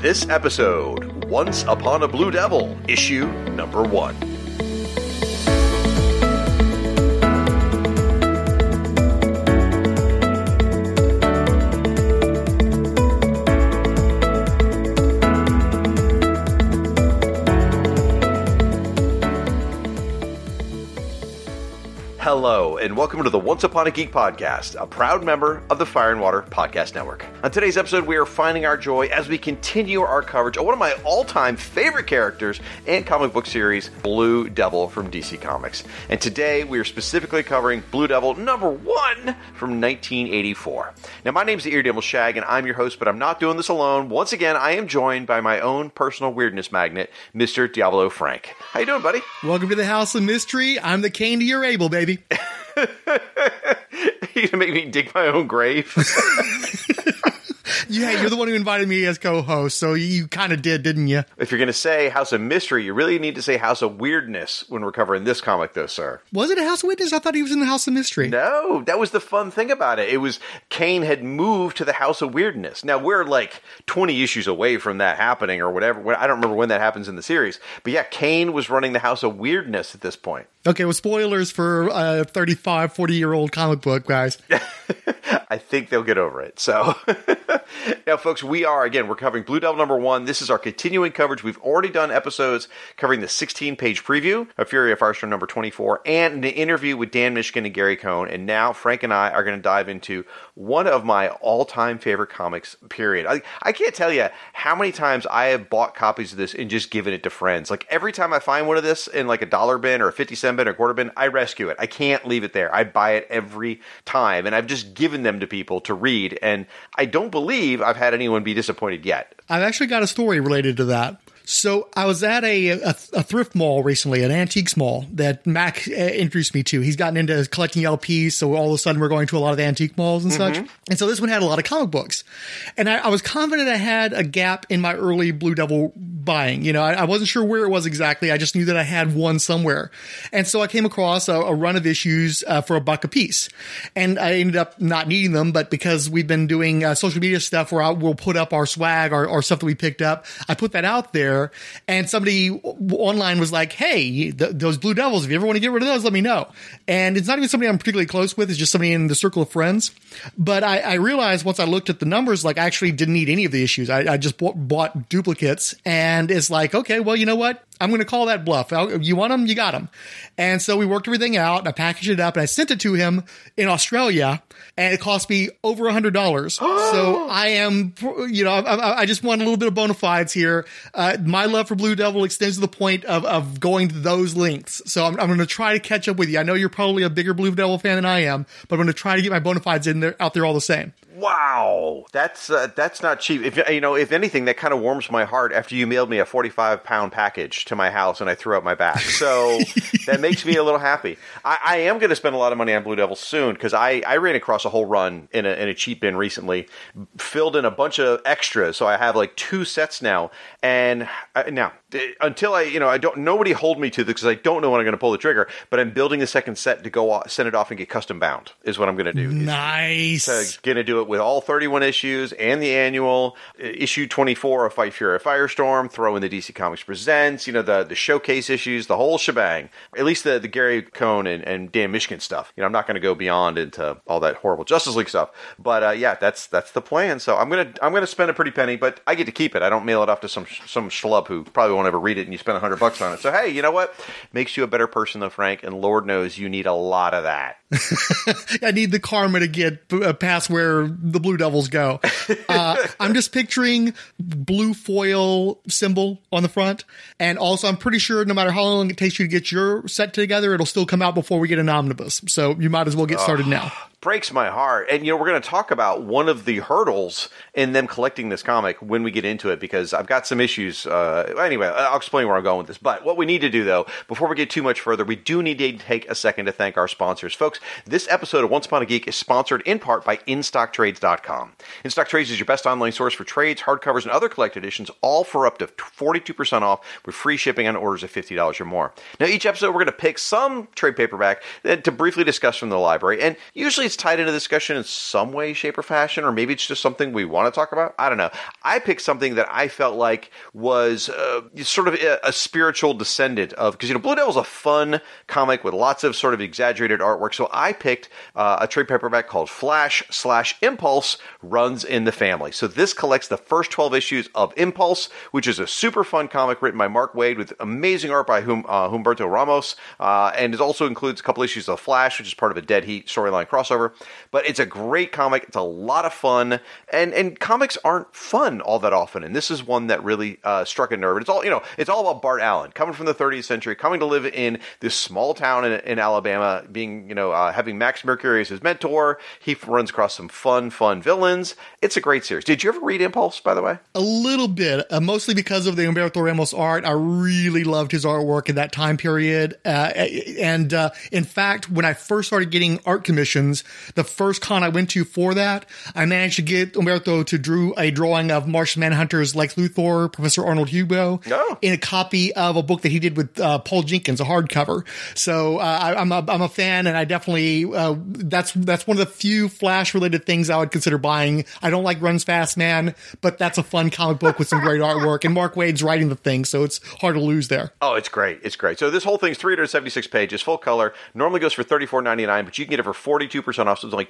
this episode, Once Upon a Blue Devil, issue number 1. Hello, and welcome to the Once Upon a Geek podcast, a proud member of the Fire and Water Podcast Network. On today's episode, we are finding our joy as we continue our coverage of one of my all-time favorite characters and comic book series, Blue Devil from DC Comics. And today, we are specifically covering Blue Devil number 1 from 1984. Now, my name is the Eardimble Shag, and I'm your host, but I'm not doing this alone. Once again, I am joined by my own personal weirdness magnet, Mr. Diablo Frank. How you doing, buddy? Welcome to the House of Mystery. I'm the Cain to your Abel, baby. You gonna make me dig my own grave? Yeah, you're the one who invited me as co-host, so you kind of did, didn't you? If you're going to say House of Mystery, you really need to say House of Weirdness when we're covering this comic, though, sir. Was it a House of Weirdness? I thought he was in the House of Mystery. No, that was the fun thing about it. It was Cain had moved to the House of Weirdness. Now, we're like 20 issues away from that happening or whatever. I don't remember when that happens in the series. But yeah, Cain was running the House of Weirdness at this point. Okay, well, spoilers for a 35, 40-year-old comic book, guys. I think they'll get over it. So, now, folks, we're covering Blue Devil number 1. This is our continuing coverage. We've already done episodes covering the 16-page preview of Fury of Firestorm number 24 and an interview with Dan Mishkin and Gary Cohn. And now Frank and I are going to dive into one of my all-time favorite comics, period. I can't tell you how many times I have bought copies of this and just given it to friends. Like, every time I find one of this in like a $1 bin or a 50-cent bin or a quarter bin, I rescue it. I can't leave it there. I buy it every time. And I've just given them to people to read. And I don't believe I've had anyone be disappointed yet. I've actually got a story related to that. So I was at a thrift mall recently, an antiques mall that Mac introduced me to. He's gotten into collecting LPs, so all of a sudden we're going to a lot of the antique malls and such. And so this one had a lot of comic books. And I was confident I had a gap in my early Blue Devil buying. You know, I wasn't sure where it was exactly. I just knew that I had one somewhere. And so I came across a run of issues for $1 a piece. And I ended up not needing them, but because we've been doing social media stuff where we'll put up our swag, our stuff that we picked up, I put that out there. And somebody online was like, hey, those Blue Devils, if you ever want to get rid of those, let me know. And it's not even somebody I'm particularly close with. It's just somebody in the circle of friends. But I realized once I looked at the numbers, like I actually didn't need any of the issues. I just bought duplicates. And it's like, okay, well, you know what? I'm going to call that bluff. You want them? You got them. And so we worked everything out, and I packaged it up, and I sent it to him in Australia, and it cost me over $100. So I am, you know, I just want a little bit of bona fides here. My love for Blue Devil extends to the point of going to those lengths. So I'm going to try to catch up with you. I know you're probably a bigger Blue Devil fan than I am, but I'm going to try to get my bona fides out there all the same. Wow, that's not cheap. If anything, that kind of warms my heart after you mailed me a 45-pound package to my house and I threw out my back. So that makes me a little happy. I am going to spend a lot of money on Blue Devil soon because I ran across a whole run in a cheap bin recently, filled in a bunch of extras. So I have like 2 sets now. And now, until nobody hold me to this because I don't know when I'm going to pull the trigger, but I'm building a second set to go send it off and get custom bound is what I'm going to do. Nice. Going to do it with all 31 issues and the annual issue 24 of Fight Fury of Firestorm, throw in the DC Comics Presents, the showcase issues, the whole shebang. At least the Gary Cohn and Dan Mishkin stuff. I'm not going to go beyond into all that horrible Justice League stuff. But yeah, that's the plan. So I'm gonna spend a pretty penny, but I get to keep it. I don't mail it off to some schlub who probably won't ever read it, and you spend $100 on it. So hey, you know what? Makes you a better person though, Frank, and Lord knows you need a lot of that. I need the karma to get past where the Blue Devils go. I'm just picturing blue foil symbol on the front. And also, I'm pretty sure no matter how long it takes you to get your set together, it'll still come out before we get an omnibus. So you might as well get started now. Breaks my heart. And, we're going to talk about one of the hurdles in them collecting this comic when we get into it, because I've got some issues. Anyway, I'll explain where I'm going with this. But what we need to do, though, before we get too much further, we do need to take a second to thank our sponsors. Folks, this episode of Once Upon a Geek is sponsored in part by InStockTrades.com. InStockTrades is your best online source for trades, hardcovers, and other collected editions, all for up to 42% off with free shipping on orders of $50 or more. Now, each episode, we're going to pick some trade paperback to briefly discuss from the library. And usually it's it's tied into the discussion in some way, shape, or fashion, or maybe it's just something we want to talk about. I don't know. I picked something that I felt like was sort of a spiritual descendant of, because, Blue Devil's a fun comic with lots of sort of exaggerated artwork. So I picked a trade paperback called Flash/Impulse Runs in the Family. So this collects the first 12 issues of Impulse, which is a super fun comic written by Mark Waid with amazing art by Humberto Ramos, and it also includes a couple issues of Flash, which is part of a Dead Heat storyline crossover. But it's a great comic. It's a lot of fun, and comics aren't fun all that often, and this is one that really struck a nerve. It's all it's all about Bart Allen coming from the 30th century, coming to live in this small town in Alabama, being having Max Mercury as his mentor. He runs across some fun villains. It's a great series. Did you ever read Impulse, by the way? A little bit, mostly because of the Humberto Ramos art. I really loved his artwork in that time period. And in fact, when I first started getting art commissions, the first con I went to for that, I managed to get Humberto to draw a drawing of Martian Manhunter's Lex Luthor, Professor Arnold Hugo, in a copy of a book that he did with Paul Jenkins, a hardcover. So I'm a fan, and I definitely that's one of the few Flash-related things I would consider buying. I don't like Runs Fast Man, but that's a fun comic book with some great artwork, and Mark Waid's writing the thing, so it's hard to lose there. Oh, it's great. It's great. So this whole thing's 376 pages, full color. Normally goes for $34.99, but you can get it for 42% off, so it's only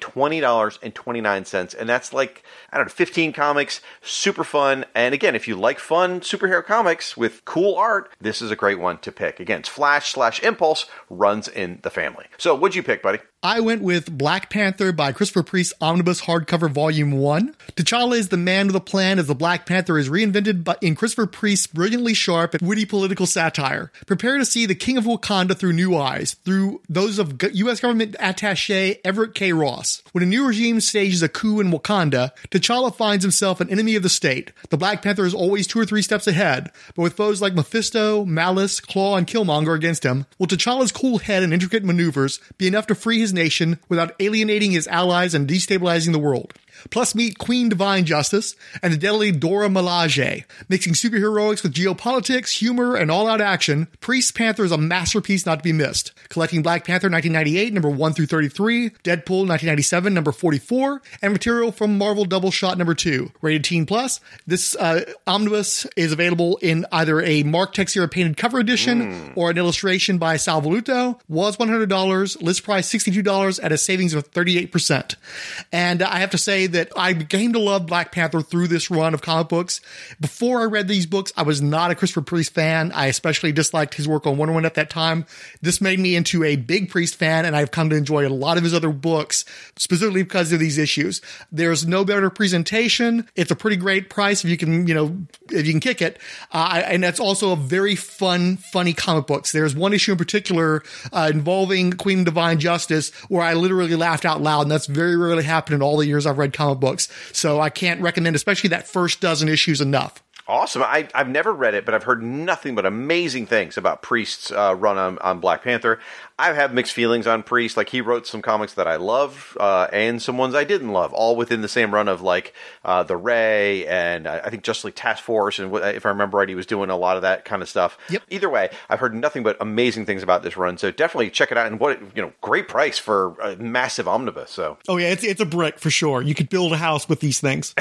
$20.29, and that's like, 15 comics, super fun. And again, if you like fun superhero comics with cool art, this is a great one to pick. Again, it's Flash/Impulse Runs in the Family. So what'd you pick, buddy? I went with Black Panther by Christopher Priest Omnibus Hardcover Volume 1. T'Challa is the man with a plan as the Black Panther is reinvented in Christopher Priest's brilliantly sharp and witty political satire. Prepare to see the King of Wakanda through new eyes, through those of U.S. government attaché Everett K. Ross. When a new regime stages a coup in Wakanda, T'Challa finds himself an enemy of the state. The Black Panther is always 2 or 3 steps ahead, but with foes like Mephisto, Malice, Claw, and Killmonger against him, will T'Challa's cool head and intricate maneuvers be enough to free his nation without alienating his allies and destabilizing the world? Plus meet Queen Divine Justice and the deadly Dora Milaje. Mixing superheroics with geopolitics, humor, and all-out action, Priest Panther is a masterpiece not to be missed. Collecting Black Panther 1998, number 1 through 33, Deadpool 1997, number 44, and material from Marvel Double Shot number 2. Rated Teen Plus, this omnibus is available in either a Mark Texeira painted cover edition or an illustration by Sal Voluto. Was $100, list price $62 at a savings of 38%. And I have to say that I came to love Black Panther through this run of comic books. Before I read these books, I was not a Christopher Priest fan. I especially disliked his work on Wonder Woman at that time. This made me into a big Priest fan, and I've come to enjoy a lot of his other books, specifically because of these issues. There's no better presentation. It's a pretty great price if you can, if you can kick it. And that's also a very funny comic books. There's one issue in particular involving Queen Divine Justice where I literally laughed out loud, and that's very rarely happened in all the years I've read comic books. So I can't recommend, especially that first dozen issues, enough. Awesome. I've never read it, but I've heard nothing but amazing things about Priest's run on Black Panther. I have mixed feelings on Priest. Like, he wrote some comics that I love and some ones I didn't love, all within the same run of, like, The Ray and I think Justice League Task Force. And if I remember right, he was doing a lot of that kind of stuff. Yep. Either way, I've heard nothing but amazing things about this run. So definitely check it out. And great price for a massive omnibus. So. Oh, yeah, it's a brick for sure. You could build a house with these things.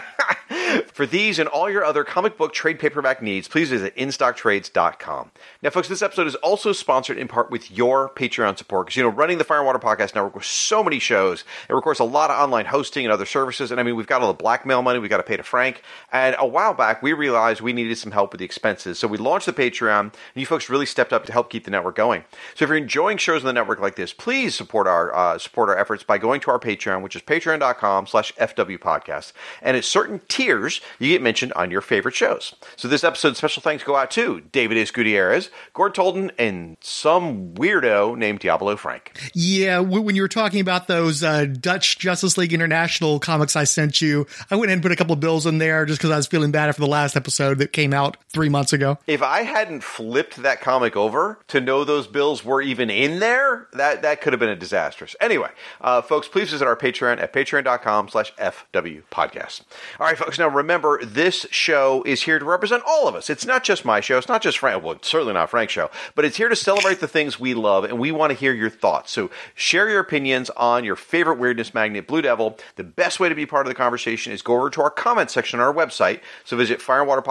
For these and all your other comic book trade paperback needs, please visit InStockTrades.com. Now, folks, this episode is also sponsored in part with your Patreon support, because, running the Fire and Water Podcast Network with so many shows, it requires a lot of online hosting and other services. And we've got all the blackmail money we've got to pay to Frank. And a while back, we realized we needed some help with the expenses. So we launched the Patreon, and you folks really stepped up to help keep the network going. So if you're enjoying shows on the network like this, please support our efforts by going to our Patreon, which is patreon.com/FWPodcast. And at certain tiers, you get mentioned on your favorite shows. So this episode's special thanks go out to David S. Gutierrez, Gord Tolden, and some weirdo named Diablo Frank. Yeah, when you were talking about those Dutch Justice League International comics I sent you, I went ahead and put a couple of bills in there just because I was feeling bad after the last episode that came out 3 months ago. If I hadn't flipped that comic over to know those bills were even in there, that could have been a disastrous. Anyway, folks, please visit our Patreon at patreon.com/FWPodcast. All right, folks, now remember, remember, this show is here to represent all of us. It's not just my show. It's not just Frank. Well, it's certainly not Frank's show. But it's here to celebrate the things we love, and we want to hear your thoughts. So share your opinions on your favorite weirdness magnet, Blue Devil. The best way to be part of the conversation is go over to our comment section on our website. So visit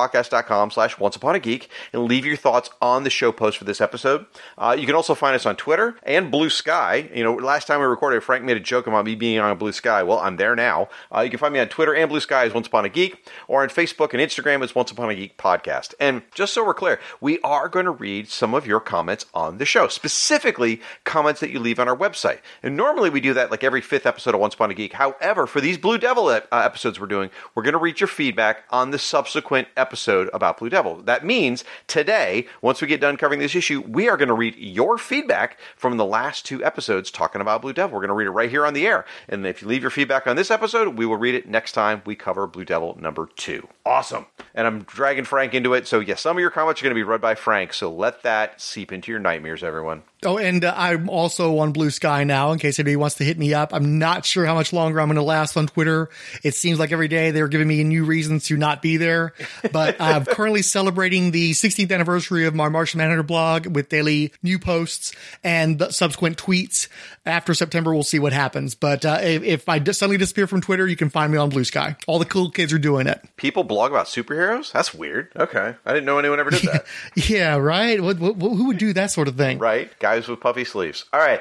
fireandwaterpodcast.com/onceupon-a-geek and leave your thoughts on the show post for this episode. You can also find us on Twitter and Blue Sky. You know, last time we recorded, Frank made a joke about me being on Blue Sky. Well, I'm there now. You can find me on Twitter and Blue Sky as Once Upon a Geek, or on Facebook and Instagram as Once Upon a Geek Podcast. And just so we're clear, we are going to read some of your comments on the show, specifically comments that you leave on our website. And normally we do that like every 5th episode of Once Upon a Geek. However, for these Blue Devil episodes we're doing, we're going to read your feedback on the subsequent episode about Blue Devil. That means today, once we get done covering this issue, we are going to read your feedback from the last 2 episodes talking about Blue Devil. We're going to read it right here on the air. And if you leave your feedback on this episode, we will read it next time we cover Blue Devil number 2. Awesome. And I'm dragging Frank into it. So yes, some of your comments are going to be read by Frank. So let that seep into your nightmares, everyone. Oh, and I'm also on Blue Sky now, in case anybody wants to hit me up. I'm not sure how much longer I'm going to last on Twitter. It seems like every day they're giving me new reasons to not be there. But I'm currently celebrating the 16th anniversary of my Martian Manhunter blog with daily new posts and subsequent tweets. After September, we'll see what happens. But if I suddenly disappear from Twitter, you can find me on Blue Sky. All the cool kids are doing it. People blog about superheroes? That's weird. Okay. I didn't know anyone ever did that. Yeah, right? Who would do that sort of thing? Right. Guys with puffy sleeves. All right.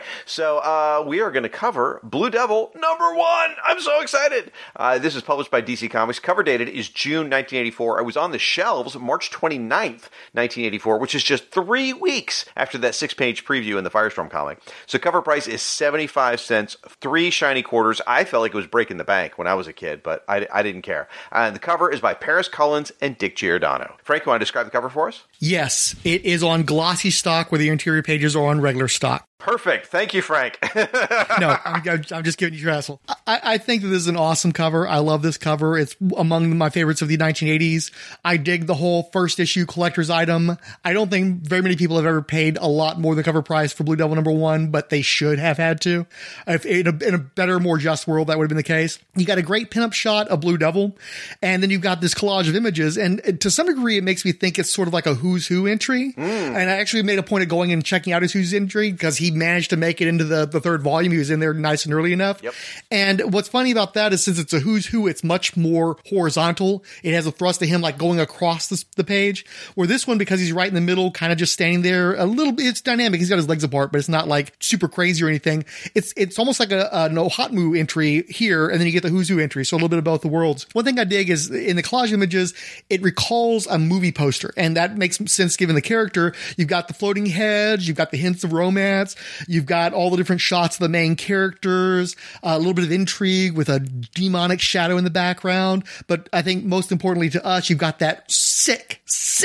So we are going to cover Blue Devil number 1. I'm so excited. This is published by DC Comics. Cover dated is June 1984. I was on the shelves March 29th, 1984, which is just 3 weeks after that 6-page preview in the Firestorm comic. So cover price is 75 cents, 3 shiny quarters. I felt like it was breaking the bank when I was a kid, but I didn't care. And the cover is by Paris Cullins and Dick Giordano. Frank, you want to describe the cover for us? Yes, it is on glossy stock where the interior pages are on regular stock. Perfect. Thank you, Frank. No, I'm just giving you your hassle. I think that this is an awesome cover. I love this cover. It's among my favorites of the 1980s. I dig the whole first issue collector's item. I don't think very many people have ever paid a lot more than cover price for Blue Devil number 1, but they should have had to. If in a better, more just world, that would have been the case. You got a great pinup shot of Blue Devil, and then you've got this collage of images, and to some degree, it makes me think it's sort of like a Who's Who entry. And I actually made a point of going and checking out his Who's entry because he managed to make it into the 3rd volume. He was in there nice and early enough. Yep. And what's funny about that is since it's a Who's Who, it's much more horizontal. It has a thrust to him like going across the page. Where this one, because he's right in the middle, kind of just standing there a little bit, it's dynamic. He's got his legs apart, but it's not like super crazy or anything. It's almost like a no hot moo entry here, and then you get the Who's Who entry. So a little bit of both the worlds. One thing I dig is in the collage images, it recalls a movie poster, and that makes sense given the character. You've got the floating heads, you've got the hints of romance, you've got all the different shots of the main characters, a little bit of intrigue with a demonic shadow in the background. But I think most importantly to us, you've got that sick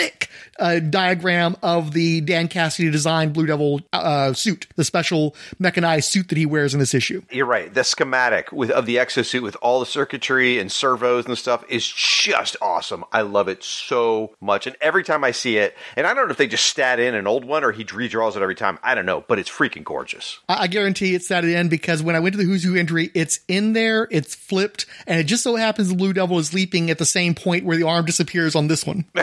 diagram of the Dan Cassidy designed Blue Devil suit, the special mechanized suit that he wears in this issue. You're right. The schematic of the exosuit with all the circuitry and servos and stuff is just awesome. I love it so much. And every time I see it, and I don't know if they just stat in an old one or he redraws it every time. I don't know, but it's freaking gorgeous. I guarantee it's stat in because when I went to the Who's Who entry, it's in there, it's flipped, and it just so happens the Blue Devil is leaping at the same point where the arm disappears on this one.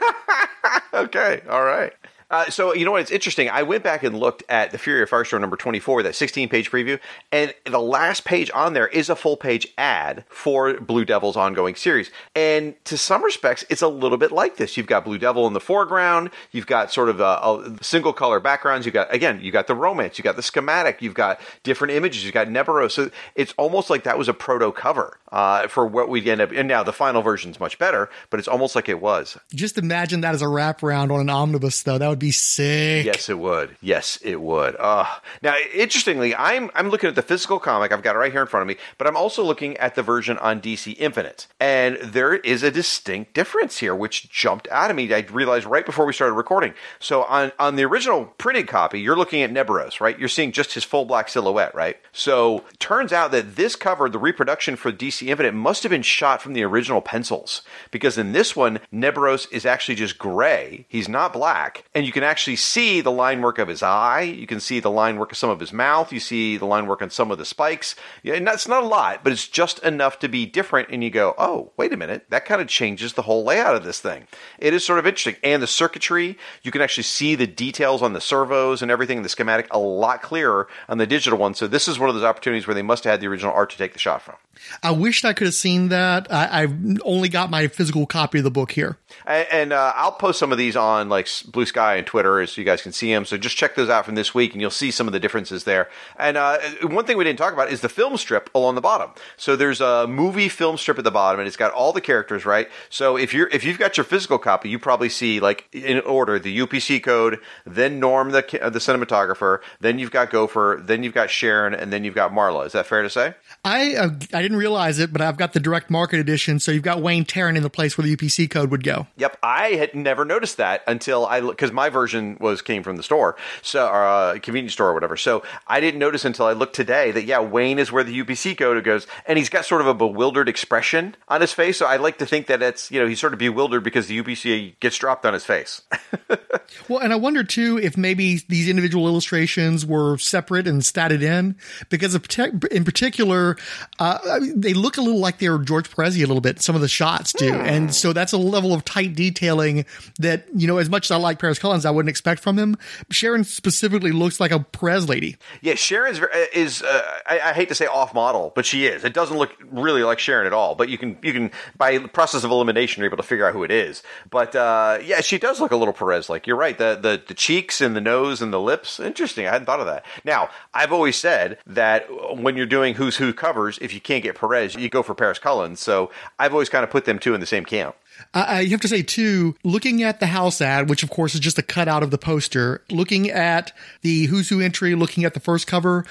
Okay, all right. So, you know what? It's interesting. I went back and looked at the Fury of Firestorm number 24, that 16-page preview, and the last page on there is a full-page ad for Blue Devil's ongoing series. And to some respects, it's a little bit like this. You've got Blue Devil in the foreground. You've got sort of a single-color backgrounds. You got the romance. You got the schematic. You've got different images. You've got Neburos. So it's almost like that was a proto-cover for what we'd end up. And now the final version's much better, but it's almost like it was. Just imagine that as a wraparound on an omnibus, though. That would be sick. Yes, it would. Yes, it would. Now, interestingly, I'm looking at the physical comic. I've got it right here in front of me, but I'm also looking at the version on DC Infinite. And there is a distinct difference here, which jumped out at me. I realized right before we started recording. So on the original printed copy, you're looking at Neburos, right? You're seeing just his full black silhouette, right? So turns out that this cover, the reproduction for DC Infinite, must have been shot from the original pencils. Because in this one, Neburos is actually just gray. He's not black. And you you can actually see the line work of his eye. You can see the line work of some of his mouth. You see the line work on some of the spikes. Yeah, and that's not a lot, but it's just enough to be different. And you go, oh, wait a minute. That kind of changes the whole layout of this thing. It is sort of interesting. And the circuitry, you can actually see the details on the servos and everything in the schematic a lot clearer on the digital one. So this is one of those opportunities where they must have had the original art to take the shot from. I wished I could have seen that. I've only got my physical copy of the book here. And I'll post some of these on like Blue Sky and Twitter so you guys can see them. So just check those out from this week and you'll see some of the differences there. And one thing we didn't talk about is the film strip along the bottom. So there's a movie film strip at the bottom and it's got all the characters, right? So if you've got your physical copy, you probably see like in order the UPC code, then Norm the cinematographer, then you've got Gopher, then you've got Sharon, and then you've got Marla. Is that fair to say? I didn't realize it, but I've got the direct market edition, so you've got Wayne Tarrant in the place where the UPC code would go. Yep, I had never noticed that until because my version came from the store, so convenience store or whatever. So I didn't notice until I looked today that Wayne is where the UPC code goes, and he's got sort of a bewildered expression on his face. So I like to think that it's he's sort of bewildered because the UPC gets dropped on his face. Well, and I wonder too if maybe these individual illustrations were separate and statted in, because in particular, they look a little like they were George Perez-y a little bit. Some of the shots do. And so that's a level of tight detailing that, as much as I like Paris Cullins, I wouldn't expect from him. Sharon specifically looks like a Perez lady. Yeah, Sharon is I hate to say off model, but she is. It doesn't look really like Sharon at all, but you can by process of elimination, you're able to figure out who it is. But she does look a little Perez-like. You're right. The cheeks and the nose and the lips. Interesting. I hadn't thought of that. Now, I've always said that when you're doing Who's Who covers, if you can't get Perez, you go for Paris Cullins. So I've always kind of put them two in the same camp. You have to say, too, looking at the house ad, which, of course, is just a cutout of the poster, looking at the Who's Who entry, looking at the first cover,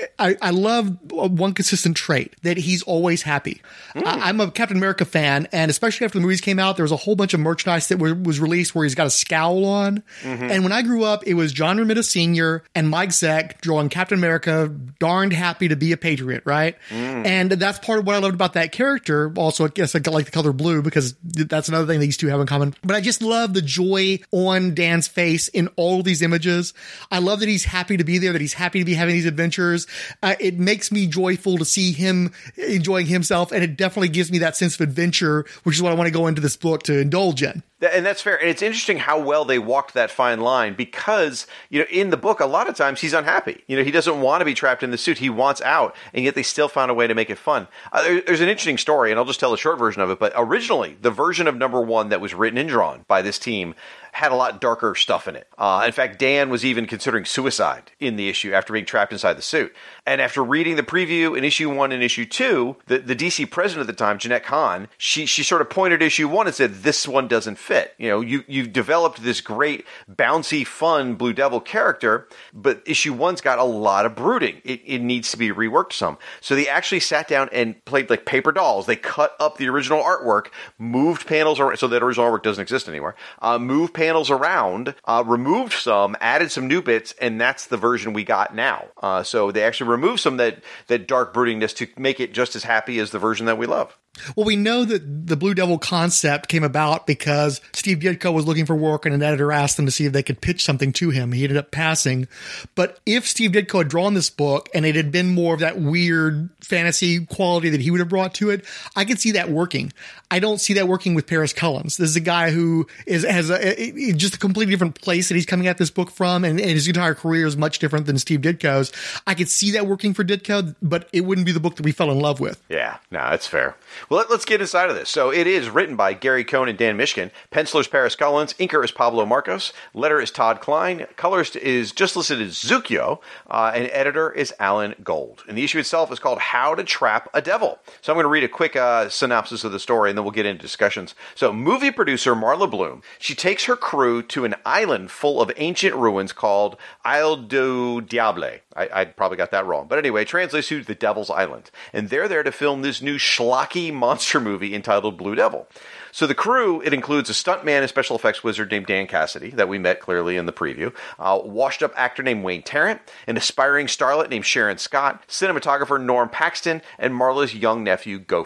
I love one consistent trait, that he's always happy. I'm a Captain America fan, and especially after the movies came out, there was a whole bunch of merchandise that was released where he's got a scowl on. Mm-hmm. And when I grew up, it was John Romita Sr. and Mike Zeck drawing Captain America, darned happy to be a patriot, right? And that's part of what I loved about that character. Also, I guess I like the color blue because that's another thing these two have in common. But I just love the joy on Dan's face in all of these images. I love that he's happy to be there, that he's happy to be having these adventures. It makes me joyful to see him enjoying himself, and it definitely gives me that sense of adventure, which is what I want to go into this book to indulge in. And that's fair. And it's interesting how well they walked that fine line because, in the book, a lot of times he's unhappy. He doesn't want to be trapped in the suit. He wants out, and yet they still found a way to make it fun. There's an interesting story, and I'll just tell the short version of it. But originally, the version of #1 that was written and drawn by this team had a lot darker stuff in it. In fact, Dan was even considering suicide in the issue after being trapped inside the suit. And after reading the preview in issue 1 and issue 2, the DC president at the time, Jeanette Kahn, she sort of pointed to issue 1 and said, this one doesn't fit. You've developed this great, bouncy, fun Blue Devil character, but issue 1's got a lot of brooding. It needs to be reworked some. So they actually sat down and played like paper dolls. They cut up the original artwork, moved panels around, so that original artwork doesn't exist anymore, moved panels around, removed some, added some new bits, and that's the version we got now. So they actually removed some that dark broodingness to make it just as happy as the version that we love. Well, we know that the Blue Devil concept came about because Steve Ditko was looking for work and an editor asked them to see if they could pitch something to him. He ended up passing. But if Steve Ditko had drawn this book and it had been more of that weird fantasy quality that he would have brought to it, I could see that working. I don't see that working with Paris Cullins. This is a guy who has just a completely different place that he's coming at this book from, and his entire career is much different than Steve Ditko's. I could see that working for Ditko, but it wouldn't be the book that we fell in love with. Yeah, no, that's fair. Well, let's get inside of this. So it is written by Gary Cohn and Dan Mishkin. Penciler's Paris Cullins. Inker is Pablo Marcos. Letter is Todd Klein. Colorist is just listed as Zucchio. And editor is Alan Gold. And the issue itself is called How to Trap a Devil. So I'm going to read a quick synopsis of the story, and then we'll get into discussions. So movie producer Marla Bloom, she takes her crew to an island full of ancient ruins called Isle du Diable. I probably got that wrong. But anyway, it translates to the Devil's Island. And they're there to film this new schlocky monster movie entitled Blue Devil. So the crew, it includes a stuntman and special effects wizard named Dan Cassidy, that we met clearly in the preview, washed-up actor named Wayne Tarrant, an aspiring starlet named Sharon Scott, cinematographer Norm Paxton, and Marla's young nephew, Gopher.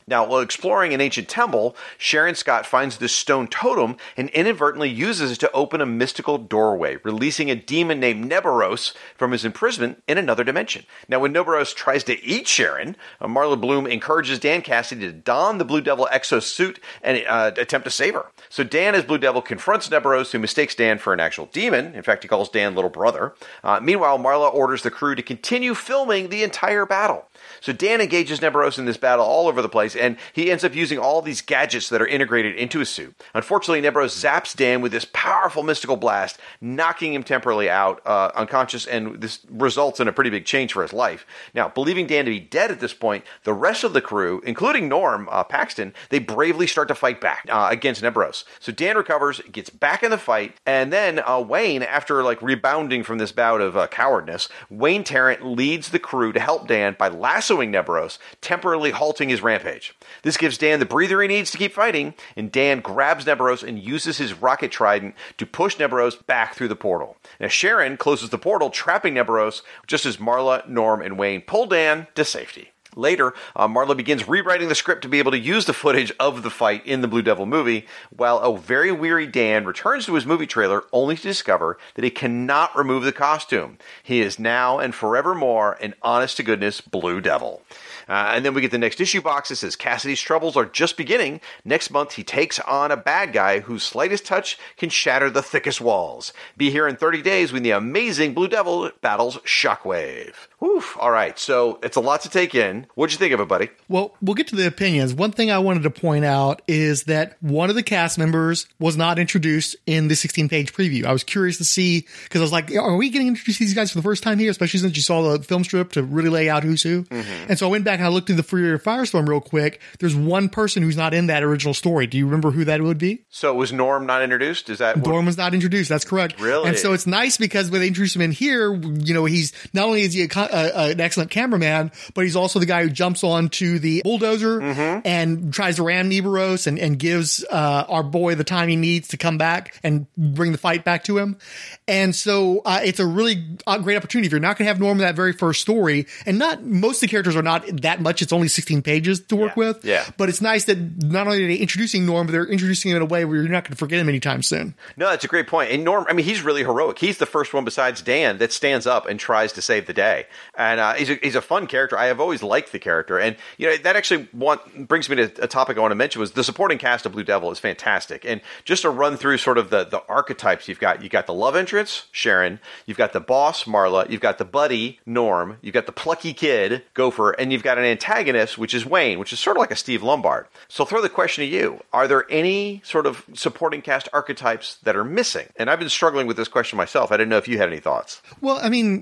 Now, while exploring an ancient temple, Sharon Scott finds this stone totem and inadvertently uses it to open a mystical doorway, releasing a demon named Neberos from his imprisonment in another dimension. Now, when Neberos tries to eat Sharon, Marla Bloom encourages Dan Cassidy to don the Blue Devil exosuit and attempt to save her. So Dan, as Blue Devil, confronts Neberos, who mistakes Dan for an actual demon. In fact, he calls Dan little brother. Meanwhile, Marla orders the crew to continue filming the entire battle. So Dan engages Neberos in this battle all over the place, and he ends up using all these gadgets that are integrated into his suit. Unfortunately, Neberos zaps Dan with this powerful mystical blast, knocking him temporarily out, unconscious, and this results in a pretty big change for his life. Now, believing Dan to be dead at this point, the rest of the crew, including Norm Paxton, they bravely start to fight back against Neberos. So Dan recovers, gets back in the fight, and then Wayne, after rebounding from this bout of cowardness, Wayne Tarrant leads the crew to help Dan by lassoing Neberos, temporarily halting his rampage. This gives Dan the breather he needs to keep fighting, and Dan grabs Neberos and uses his rocket trident to push Neberos back through the portal. Now Sharon closes the portal, trapping Neberos, just as Marla, Norm, and Wayne pull Dan to safety. Later, Marla begins rewriting the script to be able to use the footage of the fight in the Blue Devil movie, while a very weary Dan returns to his movie trailer only to discover that he cannot remove the costume. He is now and forevermore an honest-to-goodness Blue Devil. And then we get the next issue box that says Cassidy's troubles are just beginning. Next month, he takes on a bad guy whose slightest touch can shatter the thickest walls. Be here in 30 days when the amazing Blue Devil battles Shockwave. Oof. All right, so it's a lot to take in. What'd you think of it, buddy? Well, we'll get to the opinions. One thing I wanted to point out is that one of the cast members was not introduced in the 16-page preview. I was curious to see, because I was like, are we getting introduced to these guys for the first time here, especially since you saw the film strip to really lay out who's who? Mm-hmm. And so I went back and I looked through the Fury of Firestorm real quick. There's one person who's not in that original story. Do you remember who that would be? So was Norm not introduced? Is that Norm was not introduced. That's correct. Really? And so it's nice because when they introduce him in here, he's not only is he an excellent cameraman, but he's also the guy who jumps onto the bulldozer and tries to ram Neberos and gives our boy the time he needs to come back and bring the fight back to him. And so it's a really great opportunity. If you're not going to have Norm in that very first story, and most of the characters are not that much, it's only 16 pages to work with. Yeah. But it's nice that not only are they introducing Norm, but they're introducing him in a way where you're not going to forget him anytime soon. No, that's a great point. And Norm, he's really heroic. He's the first one besides Dan that stands up and tries to save the day. And he's a fun character. I have always liked the character. And, that actually brings me to a topic I want to mention was the supporting cast of Blue Devil is fantastic. And just to run through sort of the archetypes you got the love interest, Sharon, you've got the boss, Marla, you've got the buddy, Norm, you've got the plucky kid, Gopher, and you've got an antagonist, which is Wayne, which is sort of like a Steve Lombard. So I'll throw the question to you. Are there any sort of supporting cast archetypes that are missing? And I've been struggling with this question myself. I didn't know if you had any thoughts. Well,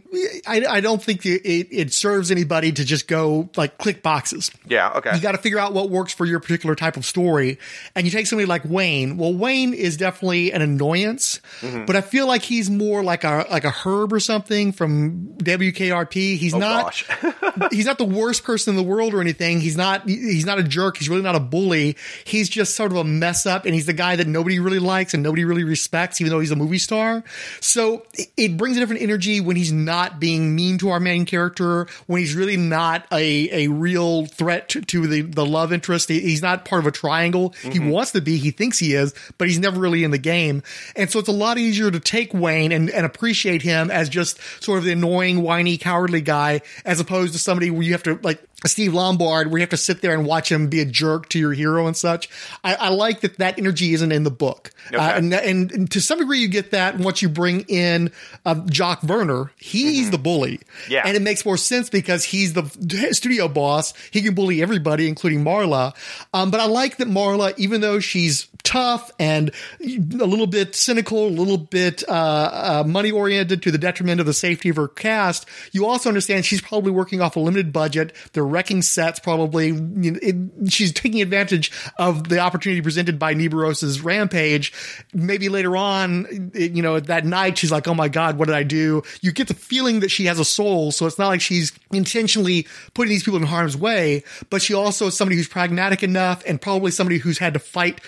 I don't think it serves anybody to just go click boxes. Yeah, okay. You got to figure out what works for your particular type of story. And you take somebody like Wayne. Well, Wayne is definitely an annoyance, but I feel like he's more like a Herb or something from WKRP. He's not he's not the worst person in the world or anything. He's not a jerk. He's really not a bully. He's just sort of a mess up, and he's the guy that nobody really likes and nobody really respects, even though he's a movie star. So it brings a different energy when he's not being mean to our main character, when he's really not a real threat to the love interest. He's not part of a triangle. He wants to be. He thinks he is, but he's never really in the game. And so it's a lot easier to take Wayne and appreciate him as just sort of the annoying, whiny, cowardly guy, as opposed to somebody where you have to, like Steve Lombard, where you have to sit there and watch him be a jerk to your hero and such. I like that energy isn't in the book. Okay. And to some degree you get that once you bring in Jock Werner. He's the bully. Yeah. And it makes more sense because he's the studio boss. He can bully everybody, including Marla. But I like that Marla, even though she's tough and a little bit cynical, a little bit money-oriented to the detriment of the safety of her cast, you also understand she's probably working off a limited budget. They're wrecking sets probably. She's taking advantage of the opportunity presented by Neberos's rampage. Maybe later on, that night, she's like, oh my God, what did I do? You get the feeling that she has a soul, so it's not like she's intentionally putting these people in harm's way, but she also is somebody who's pragmatic enough and probably somebody who's had to fight to be in the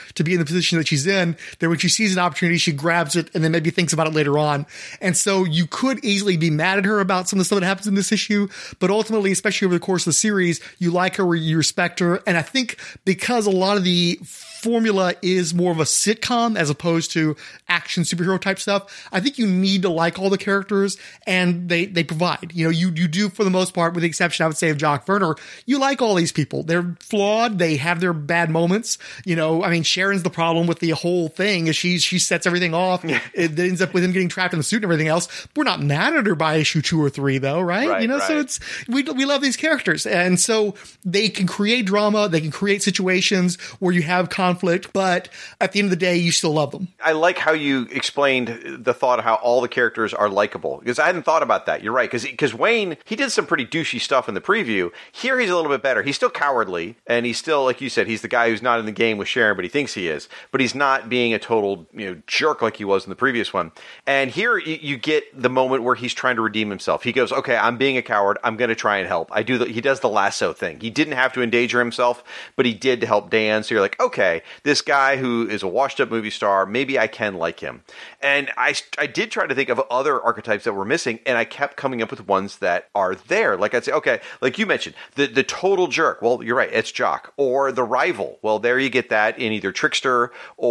position that she's in, that when she sees an opportunity, she grabs it and then maybe thinks about it later on. And so you could easily be mad at her about some of the stuff that happens in this issue, but ultimately, especially over the course of the series, you like her, you respect her. And I think because a lot of the formula is more of a sitcom as opposed to action superhero type stuff, I think you need to like all the characters, and they provide. You do, for the most part, with the exception, I would say, of Jock Werner. You like all these people. They're flawed. They have their bad moments. Sharon's the problem with the whole thing is she sets everything off. It ends up with him getting trapped in the suit and everything else. We're not mad at her by issue 2 or 3 though, right? Right. So it's, we love these characters. And so they can create drama. They can create situations where you have conflict, but at the end of the day, you still love them. I like how you explained the thought of how all the characters are likable, because I hadn't thought about that. You're right, because Wayne, he did some pretty douchey stuff in the preview. Here he's a little bit better. He's still cowardly, and he's still, like you said, he's the guy who's not in the game with Sharon, but he thinks he is. But he's not being a total jerk like he was in the previous one. And here you get the moment where he's trying to redeem himself. He goes, okay, I'm being a coward. I'm going to try and help. He does the lasso thing. He didn't have to endanger himself, but he did to help Dan. So you're like, okay, this guy who is a washed-up movie star, maybe I can like him. And I did try to think of other archetypes that were missing, and I kept coming up with ones that are there. Like I'd say, okay, like you mentioned, the total jerk. Well, you're right, it's Jock. Or the rival. Well, there you get that in either Trickster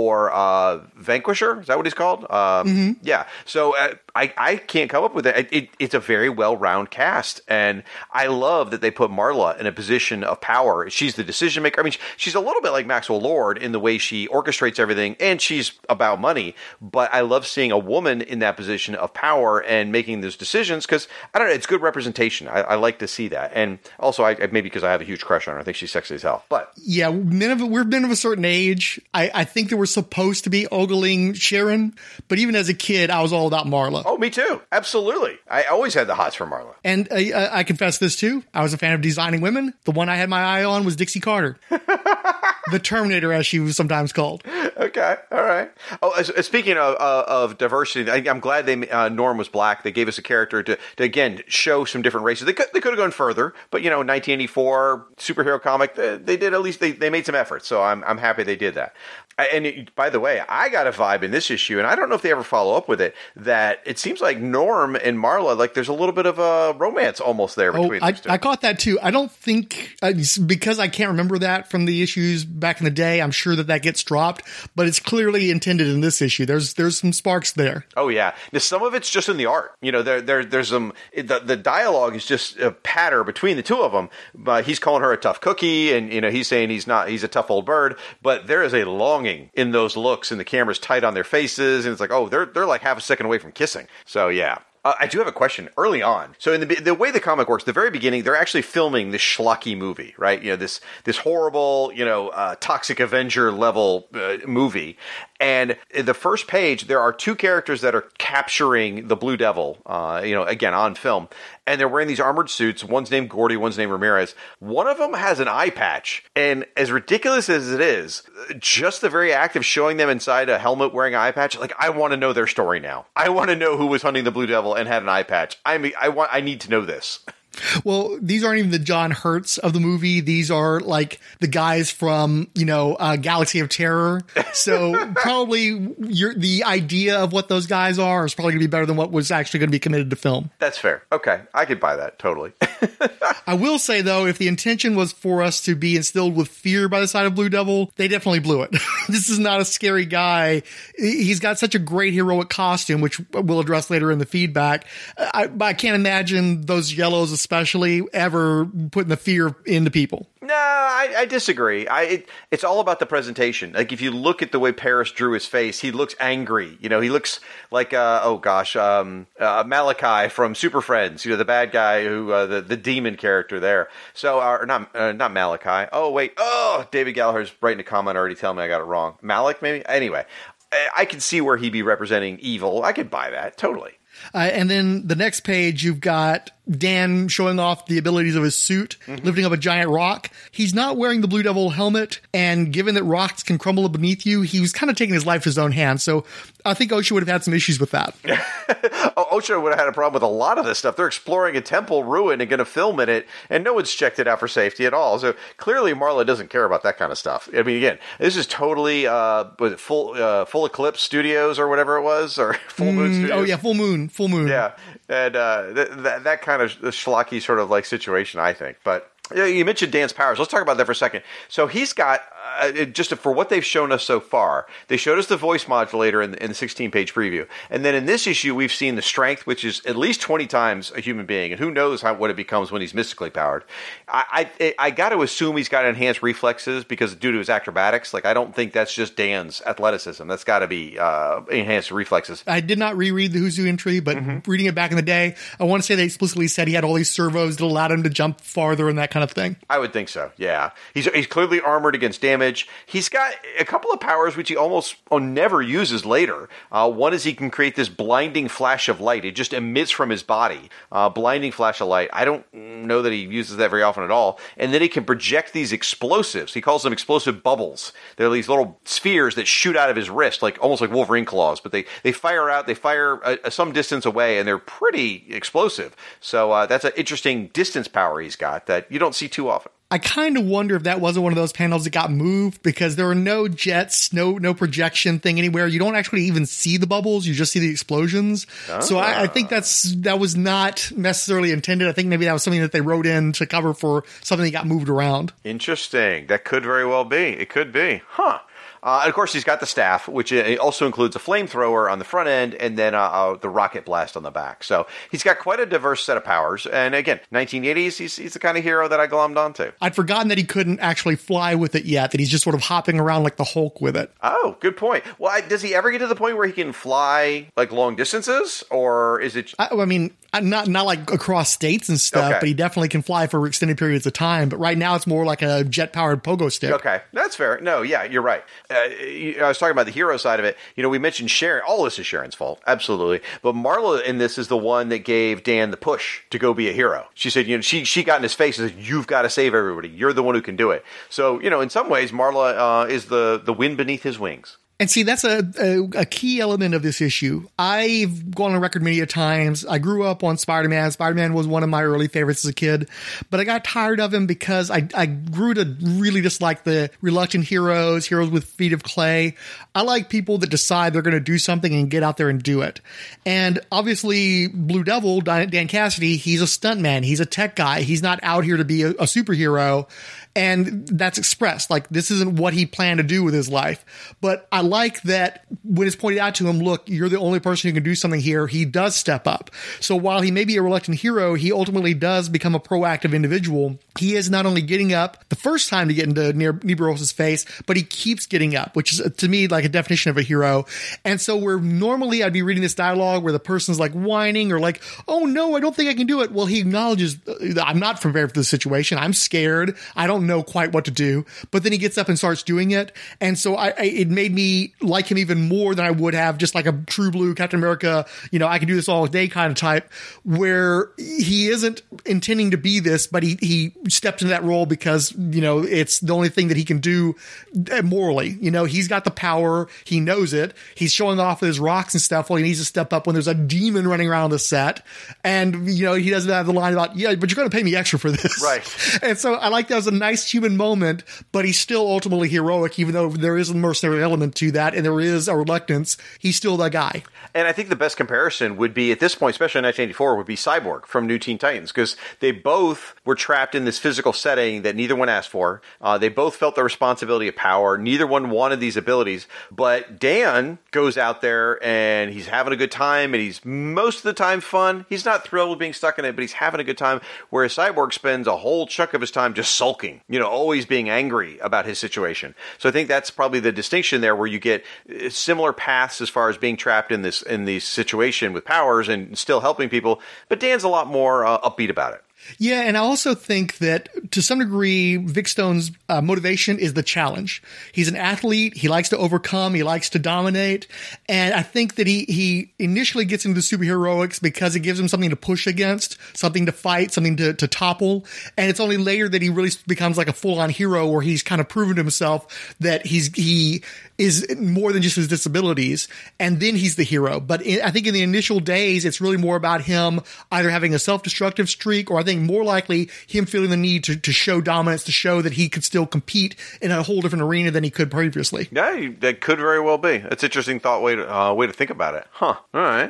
or Vanquisher. Is that what he's called? Yeah. So I can't come up with it. It's a very well-rounded cast, and I love that they put Marla in a position of power. She's the decision maker. I mean, she's a little bit like Maxwell Lord in the way she orchestrates everything, and she's about money, but I love seeing a woman in that position of power and making those decisions, because, I don't know, it's good representation. I like to see that. And also, maybe because I have a huge crush on her. I think she's sexy as hell. But yeah, we're men of a certain age. I think that we're supposed to be ogling Sharon, but even as a kid, I was all about Marla. Oh, me too. Absolutely. I always had the hots for Marla. And I confess this too. I was a fan of Designing Women. The one I had my eye on was Dixie Carter. The Terminator, as she was sometimes called. Okay, all right. Oh, speaking of diversity, I'm glad Norm was black. They gave us a character to again show some different races. They could have gone further, but 1984 superhero comic, they did at least they made some effort. So I'm happy they did that. And by the way, I got a vibe in this issue, and I don't know if they ever follow up with it, that it seems like Norm and Marla, like there's a little bit of a romance almost there between them. I caught that too. I don't think, because I can't remember that from the issues back in the day, I'm sure that gets dropped, but it's clearly intended in this issue. There's some sparks there. Oh yeah. Now, some of it's just in the art. There's some, the dialogue is just a patter between the two of them. He's calling her a tough cookie, and he's saying he's a tough old bird, but there is a longing in those looks, and the camera's tight on their faces, and it's like, oh, they're like half a second away from kissing. So yeah. I do have a question early on. So in the way the comic works, the very beginning, they're actually filming this schlocky movie, right? This horrible, Toxic Avenger level movie. And in the first page, there are two characters that are capturing the Blue Devil, again, on film. And they're wearing these armored suits. One's named Gordy, one's named Ramirez. One of them has an eye patch. And as ridiculous as it is, just the very act of showing them inside a helmet wearing an eye patch, like, I want to know their story now. I want to know who was hunting the Blue Devil and had an eye patch. I need to know this. Well, these aren't even the John Hurts of the movie. These are like the guys from, Galaxy of Terror. So probably the idea of what those guys are is probably going to be better than what was actually going to be committed to film. That's fair. Okay. I could buy that. Totally. I will say, though, if the intention was for us to be instilled with fear by the side of Blue Devil, they definitely blew it. This is not a scary guy. He's got such a great heroic costume, which we'll address later in the feedback. I can't imagine those yellows especially ever putting the fear into people. No, I disagree. It's all about the presentation. Like, if you look at the way Paris drew his face, he looks angry. He looks like, Malachi from Super Friends, the bad guy who, the demon character there. So, not Malachi. Oh, wait. Oh, David Gallagher's writing a comment already telling me I got it wrong. Malik, maybe? Anyway, I can see where he'd be representing evil. I could buy that. Totally. And then the next page, you've got Dan showing off the abilities of his suit, lifting up a giant rock. He's not wearing the Blue Devil helmet, and given that rocks can crumble beneath you, he was kind of taking his life in his own hands. So I think OSHA would have had some issues with that. OSHA would have had a problem with a lot of this stuff. They're exploring a temple ruin and going to film in it, and no one's checked it out for safety at all. So clearly Marla doesn't care about that kind of stuff. I mean, again, this is totally was it Full Eclipse Studios or whatever it was, or Full Moon Studios. Oh yeah, Full Moon. Yeah, and that kind of schlocky sort of like situation, I think. But you mentioned Dan's powers. Let's talk about that for a second. So he's got, just for what they've shown us so far, they showed us the voice modulator in the 16-page preview. And then in this issue, we've seen the strength, which is at least 20 times a human being. And who knows what it becomes when he's mystically powered. I got to assume he's got enhanced reflexes because due to his acrobatics. Like, I don't think that's just Dan's athleticism. That's got to be enhanced reflexes. I did not reread the Who's Who entry, but reading it back in the day, I want to say they explicitly said he had all these servos that allowed him to jump farther and that kind of thing. I would think so, yeah. He's clearly armored against damage. He's got a couple of powers which he almost never uses later. One is he can create this blinding flash of light. It just emits from his body. Blinding flash of light. I don't know that he uses that very often at all. And then he can project these explosives. He calls them explosive bubbles. They're these little spheres that shoot out of his wrist, like almost like Wolverine claws. But they fire out. They fire some distance away, and they're pretty explosive. So that's an interesting distance power he's got that you don't see too often. I kind of wonder if that wasn't one of those panels that got moved because there are no jets, no projection thing anywhere. You don't actually even see the bubbles. You just see the explosions. So I think that was not necessarily intended. I think maybe that was something that they wrote in to cover for something that got moved around. Interesting. That could very well be. It could be. Huh. And of course, he's got the staff, which also includes a flamethrower on the front end and then the rocket blast on the back. So he's got quite a diverse set of powers. And again, 1980s, he's the kind of hero that I glommed onto. I'd forgotten that he couldn't actually fly with it yet, that he's just sort of hopping around like the Hulk with it. Oh, good point. Well, does he ever get to the point where he can fly like long distances, or is it? I mean, not like across states and stuff, okay. But he definitely can fly for extended periods of time. But right now, it's more like a jet-powered pogo stick. Okay, that's fair. No, yeah, you're right. I was talking about the hero side of it. You know, we mentioned Sharon. All this is Sharon's fault, absolutely. But Marla in this is the one that gave Dan the push to go be a hero. She said, you know, she got in his face and said, "You've got to save everybody. You're the one who can do it." So, you know, in some ways, Marla is the wind beneath his wings. And see, that's a key element of this issue. I've gone on record many times. I grew up on Spider-Man. Spider-Man was one of my early favorites as a kid, but I got tired of him because I grew to really dislike the reluctant heroes with feet of clay. I like people that decide they're going to do something and get out there and do it. And obviously, Blue Devil, Dan Cassidy, he's a stuntman. He's a tech guy. He's not out here to be a superhero. And that's expressed. Like, this isn't what he planned to do with his life. But I like that when it's pointed out to him, look, you're the only person who can do something here. He does step up. So while he may be a reluctant hero, he ultimately does become a proactive individual. He is not only getting up the first time to get into Nebulosa's face, but he keeps getting up, which is, to me, like a definition of a hero. And so where normally I'd be reading this dialogue where the person's like whining or like, oh no, I don't think I can do it. Well, he acknowledges, I'm not prepared for this situation. I'm scared. I don't know quite what to do, but then he gets up and starts doing it. And so it made me like him even more than I would have just like a true blue Captain America, you know, I can do this all day kind of type, where he isn't intending to be this, but he steps into that role because, you know, it's the only thing that he can do morally. You know, he's got the power. He knows it. He's showing off with his rocks and stuff. Well, he needs to step up when there's a demon running around the set. And, you know, he doesn't have the line about, yeah, but you're going to pay me extra for this. Right. And so I like that as a nice human moment, but he's still ultimately heroic, even though there is a mercenary element to that and there is a reluctance. He's still the guy. And I think the best comparison would be, at this point, especially in 1984, would be Cyborg from New Teen Titans, because they both were trapped in this physical setting that neither one asked for. They both felt the responsibility of power. Neither one wanted these abilities. But Dan goes out there and he's having a good time, and he's most of the time fun. He's not thrilled with being stuck in it, but he's having a good time, whereas Cyborg spends a whole chunk of his time just sulking, you know, always being angry about his situation. So I think that's probably the distinction there, where you get similar paths as far as being trapped in this situation with powers and still helping people, but Dan's a lot more upbeat about it. Yeah, and I also think that to some degree, Vic Stone's motivation is the challenge. He's an athlete. He likes to overcome. He likes to dominate. And I think that he initially gets into the superheroics because it gives him something to push against, something to fight, something to topple. And it's only later that he really becomes like a full-on hero where he's kind of proven to himself that he is more than just his disabilities. And then he's the hero. But I think in the initial days, it's really more about him either having a self-destructive streak, or I think more likely him feeling the need to show dominance, to show that he could still compete in a whole different arena than he could previously. Yeah, that could very well be. That's an interesting way to think about it. Huh. All right.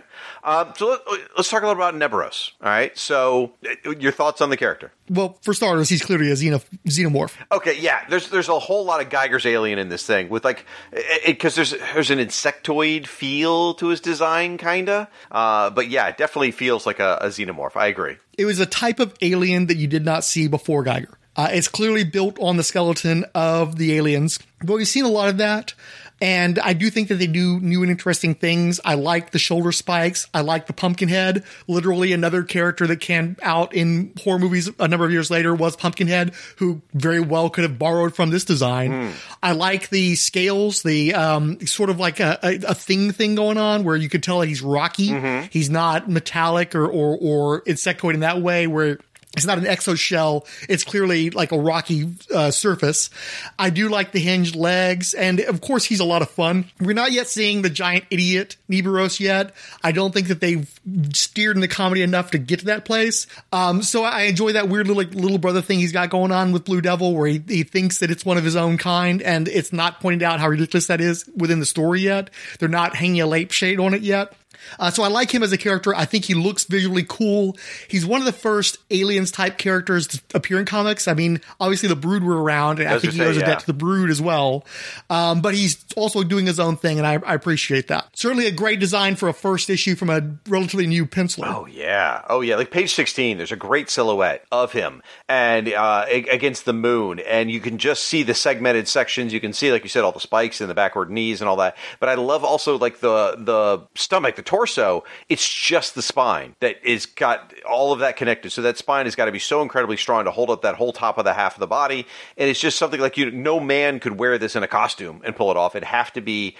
So let's talk a little about Neburos. All right. So your thoughts on the character? Well, for starters, he's clearly a xenomorph. Okay, yeah. There's a whole lot of Geiger's alien in this thing with because there's an insectoid feel to his design, kinda. But yeah, it definitely feels like a xenomorph. I agree. It was a type of alien that you did not see before Geiger. It's clearly built on the skeleton of the aliens, but we've seen a lot of that. And I do think that they do new and interesting things. I like the shoulder spikes. I like the Pumpkinhead. Literally another character that came out in horror movies a number of years later was Pumpkinhead, who very well could have borrowed from this design. I like the scales, the sort of like a thing going on where you could tell that he's rocky. He's not metallic or insectoid in that way where it's not an exoshell. It's clearly like a rocky surface. I do like the hinged legs. And of course, he's a lot of fun. We're not yet seeing the giant idiot Neburos yet. I don't think that they've steered into comedy enough to get to that place. So I enjoy that weird little brother thing he's got going on with Blue Devil where he thinks that it's one of his own kind. And it's not pointed out how ridiculous that is within the story yet. They're not hanging a lampshade on it yet. So I like him as a character. I think he looks visually cool. He's one of the first aliens type characters to appear in comics. I mean, obviously the Brood were around, and I think he owes a debt to the Brood as well. But he's also doing his own thing, and I appreciate that. Certainly a great design for a first issue from a relatively new penciler. Oh yeah. Like page 16, there's a great silhouette of him and against the moon, and you can just see the segmented sections. You can see, like you said, all the spikes in the backward knees and all that. But I love also like the stomach, the torso, it's just the spine that is got all of that connected. So that spine has got to be so incredibly strong to hold up that whole top of the half of the body. And it's just something like no man could wear this in a costume and pull it off. It'd have to be,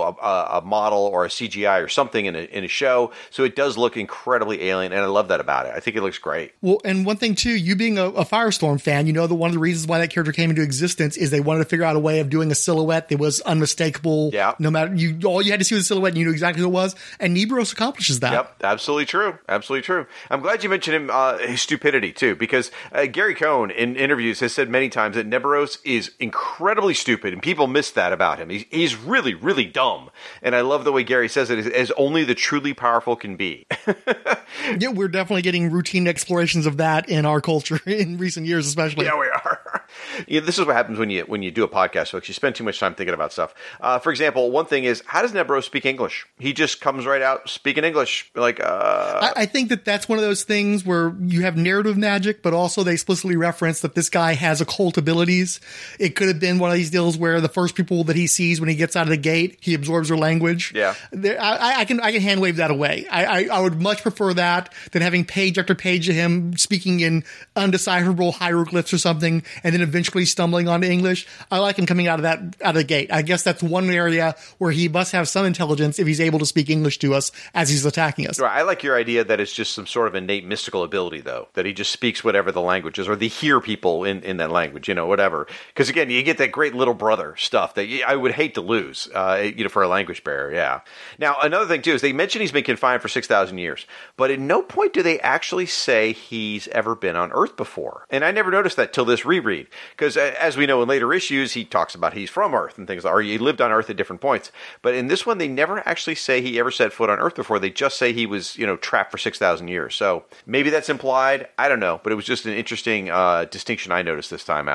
a model or a CGI or something in a show. So it does look incredibly alien, and I love that about it. I think it looks great. Well, and one thing too, you being a Firestorm fan, that one of the reasons why that character came into existence is they wanted to figure out a way of doing a silhouette that was unmistakable. Yeah. No matter all you had to see was the silhouette, and you knew exactly who it was. And Neburos accomplishes that. Yep, absolutely true. Absolutely true. I'm glad you mentioned his stupidity, too, because Gary Cohn in interviews has said many times that Neburos is incredibly stupid, and people miss that about him. He's really, really dumb. And I love the way Gary says it, as only the truly powerful can be. Yeah, we're definitely getting routine explorations of that in our culture in recent years, especially. Yeah, we are. This is what happens when you do a podcast, folks. You spend too much time thinking about stuff. For example, one thing is, how does Neburos speak English? He just comes right out speaking English. I think that's one of those things where you have narrative magic, but also they explicitly reference that this guy has occult abilities. It could have been one of these deals where the first people that he sees when he gets out of the gate, he absorbs their language. Yeah. I can hand wave that away. I would much prefer that than having page after page of him speaking in undecipherable hieroglyphs or something, and then eventually stumbling onto English. I like him coming out of the gate. I guess that's one area where he must have some intelligence if he's able to speak English to us as he's attacking us. Right. I like your idea that it's just some sort of innate mystical ability, though, that he just speaks whatever the language is, or they hear people in that language, whatever. Because again, you get that great little brother stuff that I would hate to lose, for a language barrier. Yeah. Now, another thing too is they mention he's been confined for 6,000 years, but at no point do they actually say he's ever been on Earth before. And I never noticed that till this reread, because as we know in later issues, he talks about he's from Earth and things, or he lived on Earth at different points. But in this one, they never actually say he ever set foot on Earth before. They just say he was, trapped for 6,000 years. So maybe that's implied. I don't know. But it was just an interesting distinction I noticed this time out.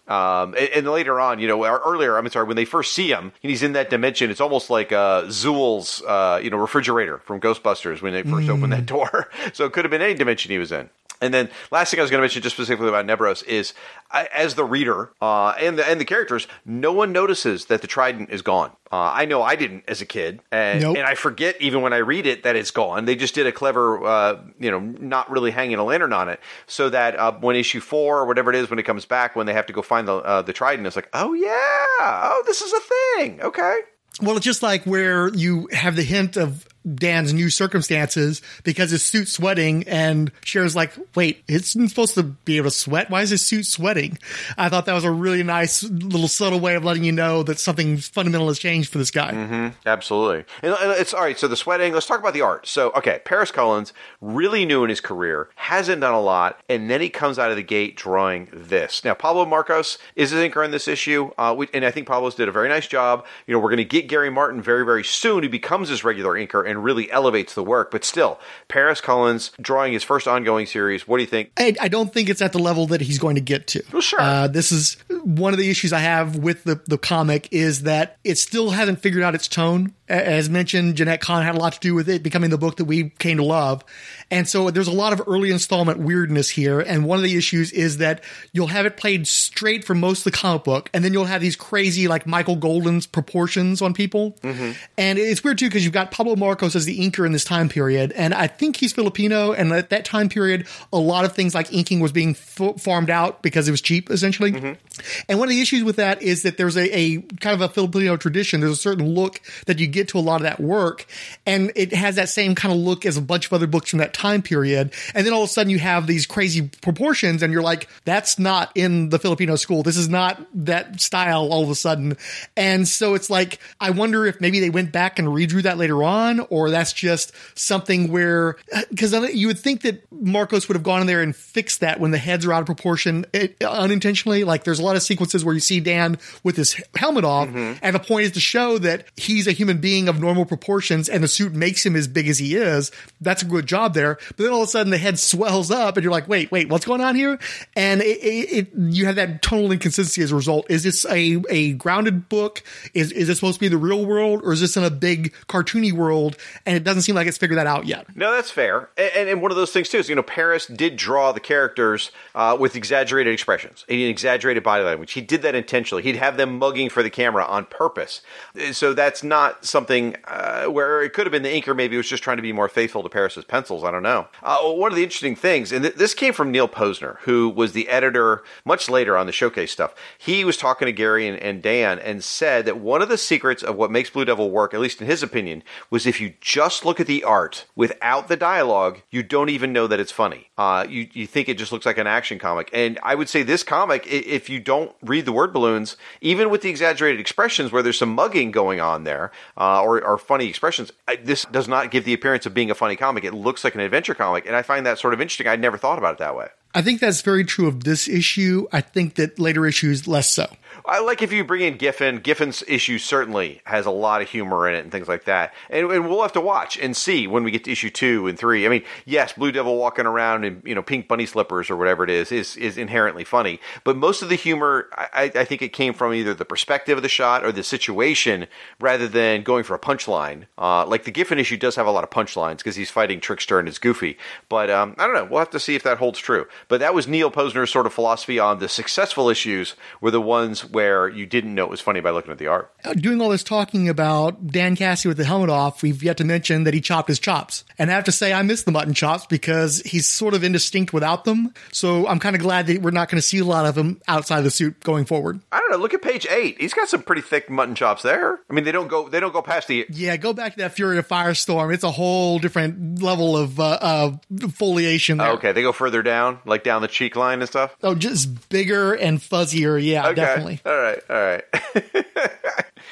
And later on, or earlier, when they first see him, and he's in that dimension, it's almost like Zool's, refrigerator from Ghostbusters when they first opened that door. So it could have been any dimension he was in. And then last thing I was going to mention just specifically about Nebros is, as the reader and the characters, no one notices that the trident is gone. I know I didn't as a kid, and I forget even when I read it that it's gone. They just did a clever, not really hanging a lantern on it, so that when issue 4 or whatever it is, when it comes back, when they have to go find the trident, it's like, oh yeah, this is a thing. Okay. Well, it's just like where you have the hint of Dan's new circumstances because his suit's sweating, and Cher's like, wait, it's supposed to be able to sweat? Why is his suit sweating? I thought that was a really nice little subtle way of letting you know that something fundamental has changed for this guy. Mm-hmm. Absolutely. And it's all right. So the sweating, let's talk about the art. So, okay, Paris Cullins, really new in his career, hasn't done a lot, and then he comes out of the gate drawing this. Now, Pablo Marcos is his inker in this issue, and I think Pablo's did a very nice job. We're going to get Gary Martin very, very soon, who becomes his regular inker and really elevates the work. But still, Paris Cullins drawing his first ongoing series. What do you think? I don't think it's at the level that he's going to get to. Well, sure. This is one of the issues I have with the comic, is that it still hasn't figured out its tone. As mentioned, Jeanette Kahn had a lot to do with it becoming the book that we came to love. And so there's a lot of early installment weirdness here. And one of the issues is that you'll have it played straight for most of the comic book, and then you'll have these crazy, like Michael Golden's proportions on people. Mm-hmm. And it's weird too, because you've got Pablo Marcos as the inker in this time period. And I think he's Filipino. And at that time period, a lot of things like inking was being farmed out because it was cheap, essentially. Mm-hmm. And one of the issues with that is that there's a kind of a Filipino tradition. There's a certain look that you get to a lot of that work, and it has that same kind of look as a bunch of other books from that time period. And then all of a sudden you have these crazy proportions, and you're like, that's not in the Filipino school. This is not that style all of a sudden. And so it's like, I wonder if maybe they went back and redrew that later on, or that's just something where, because you would think that Marcos would have gone in there and fixed that when the heads are out of proportion unintentionally. Like there's a lot of sequences where you see Dan with his helmet off, mm-hmm. and the point is to show that he's a human being of normal proportions, and the suit makes him as big as he is. That's a good job there. But then all of a sudden the head swells up, and you're like, wait, what's going on here? And you have that tonal inconsistency as a result. Is this a grounded book? Is it supposed to be the real world, or is this in a big cartoony world? And it doesn't seem like it's figured that out yet. No, that's fair. And one of those things too is, Paris did draw the characters with exaggerated expressions and exaggerated body language. He did that intentionally. He'd have them mugging for the camera on purpose. So that's not something where it could have been the inker maybe was just trying to be more faithful to Paris's pencils. I don't know. One of the interesting things, and this came from Neil Posner, who was the editor much later on the Showcase stuff. He was talking to Gary and Dan and said that one of the secrets of what makes Blue Devil work, at least in his opinion, was if you just look at the art without the dialogue, you don't even know that it's funny. You think it just looks like an action comic. And I would say this comic, if you don't read the word balloons, even with the exaggerated expressions where there's some mugging going on there, or funny expressions, this does not give the appearance of being a funny comic. It looks like an adventure comic, and I find that sort of interesting. I'd never thought about it that way. I think that's very true of this issue. I think that later issues, less so. I like if you bring in Giffen. Giffen's issue certainly has a lot of humor in it and things like that. And we'll have to watch and see when we get to issue 2 and 3. I mean, yes, Blue Devil walking around in pink bunny slippers or whatever it is inherently funny. But most of the humor, I think it came from either the perspective of the shot or the situation rather than going for a punchline. Like the Giffen issue does have a lot of punchlines because he's fighting Trickster and it's goofy. But I don't know. We'll have to see if that holds true. But that was Neil Posner's sort of philosophy on the successful issues were the ones where you didn't know it was funny by looking at the art. Doing all this talking about Dan Cassie with the helmet off, we've yet to mention that he chopped his chops. And I have to say, I miss the mutton chops because he's sort of indistinct without them. So I'm kind of glad that we're not going to see a lot of him outside the suit going forward. I don't know. Look at page 8. He's got some pretty thick mutton chops there. I mean, they don't go past the... Yeah, go back to that Fury of Firestorm. It's a whole different level of foliation there. Okay, they go further down, like down the cheek line and stuff? Oh, just bigger and fuzzier. Yeah, okay. Definitely. All right.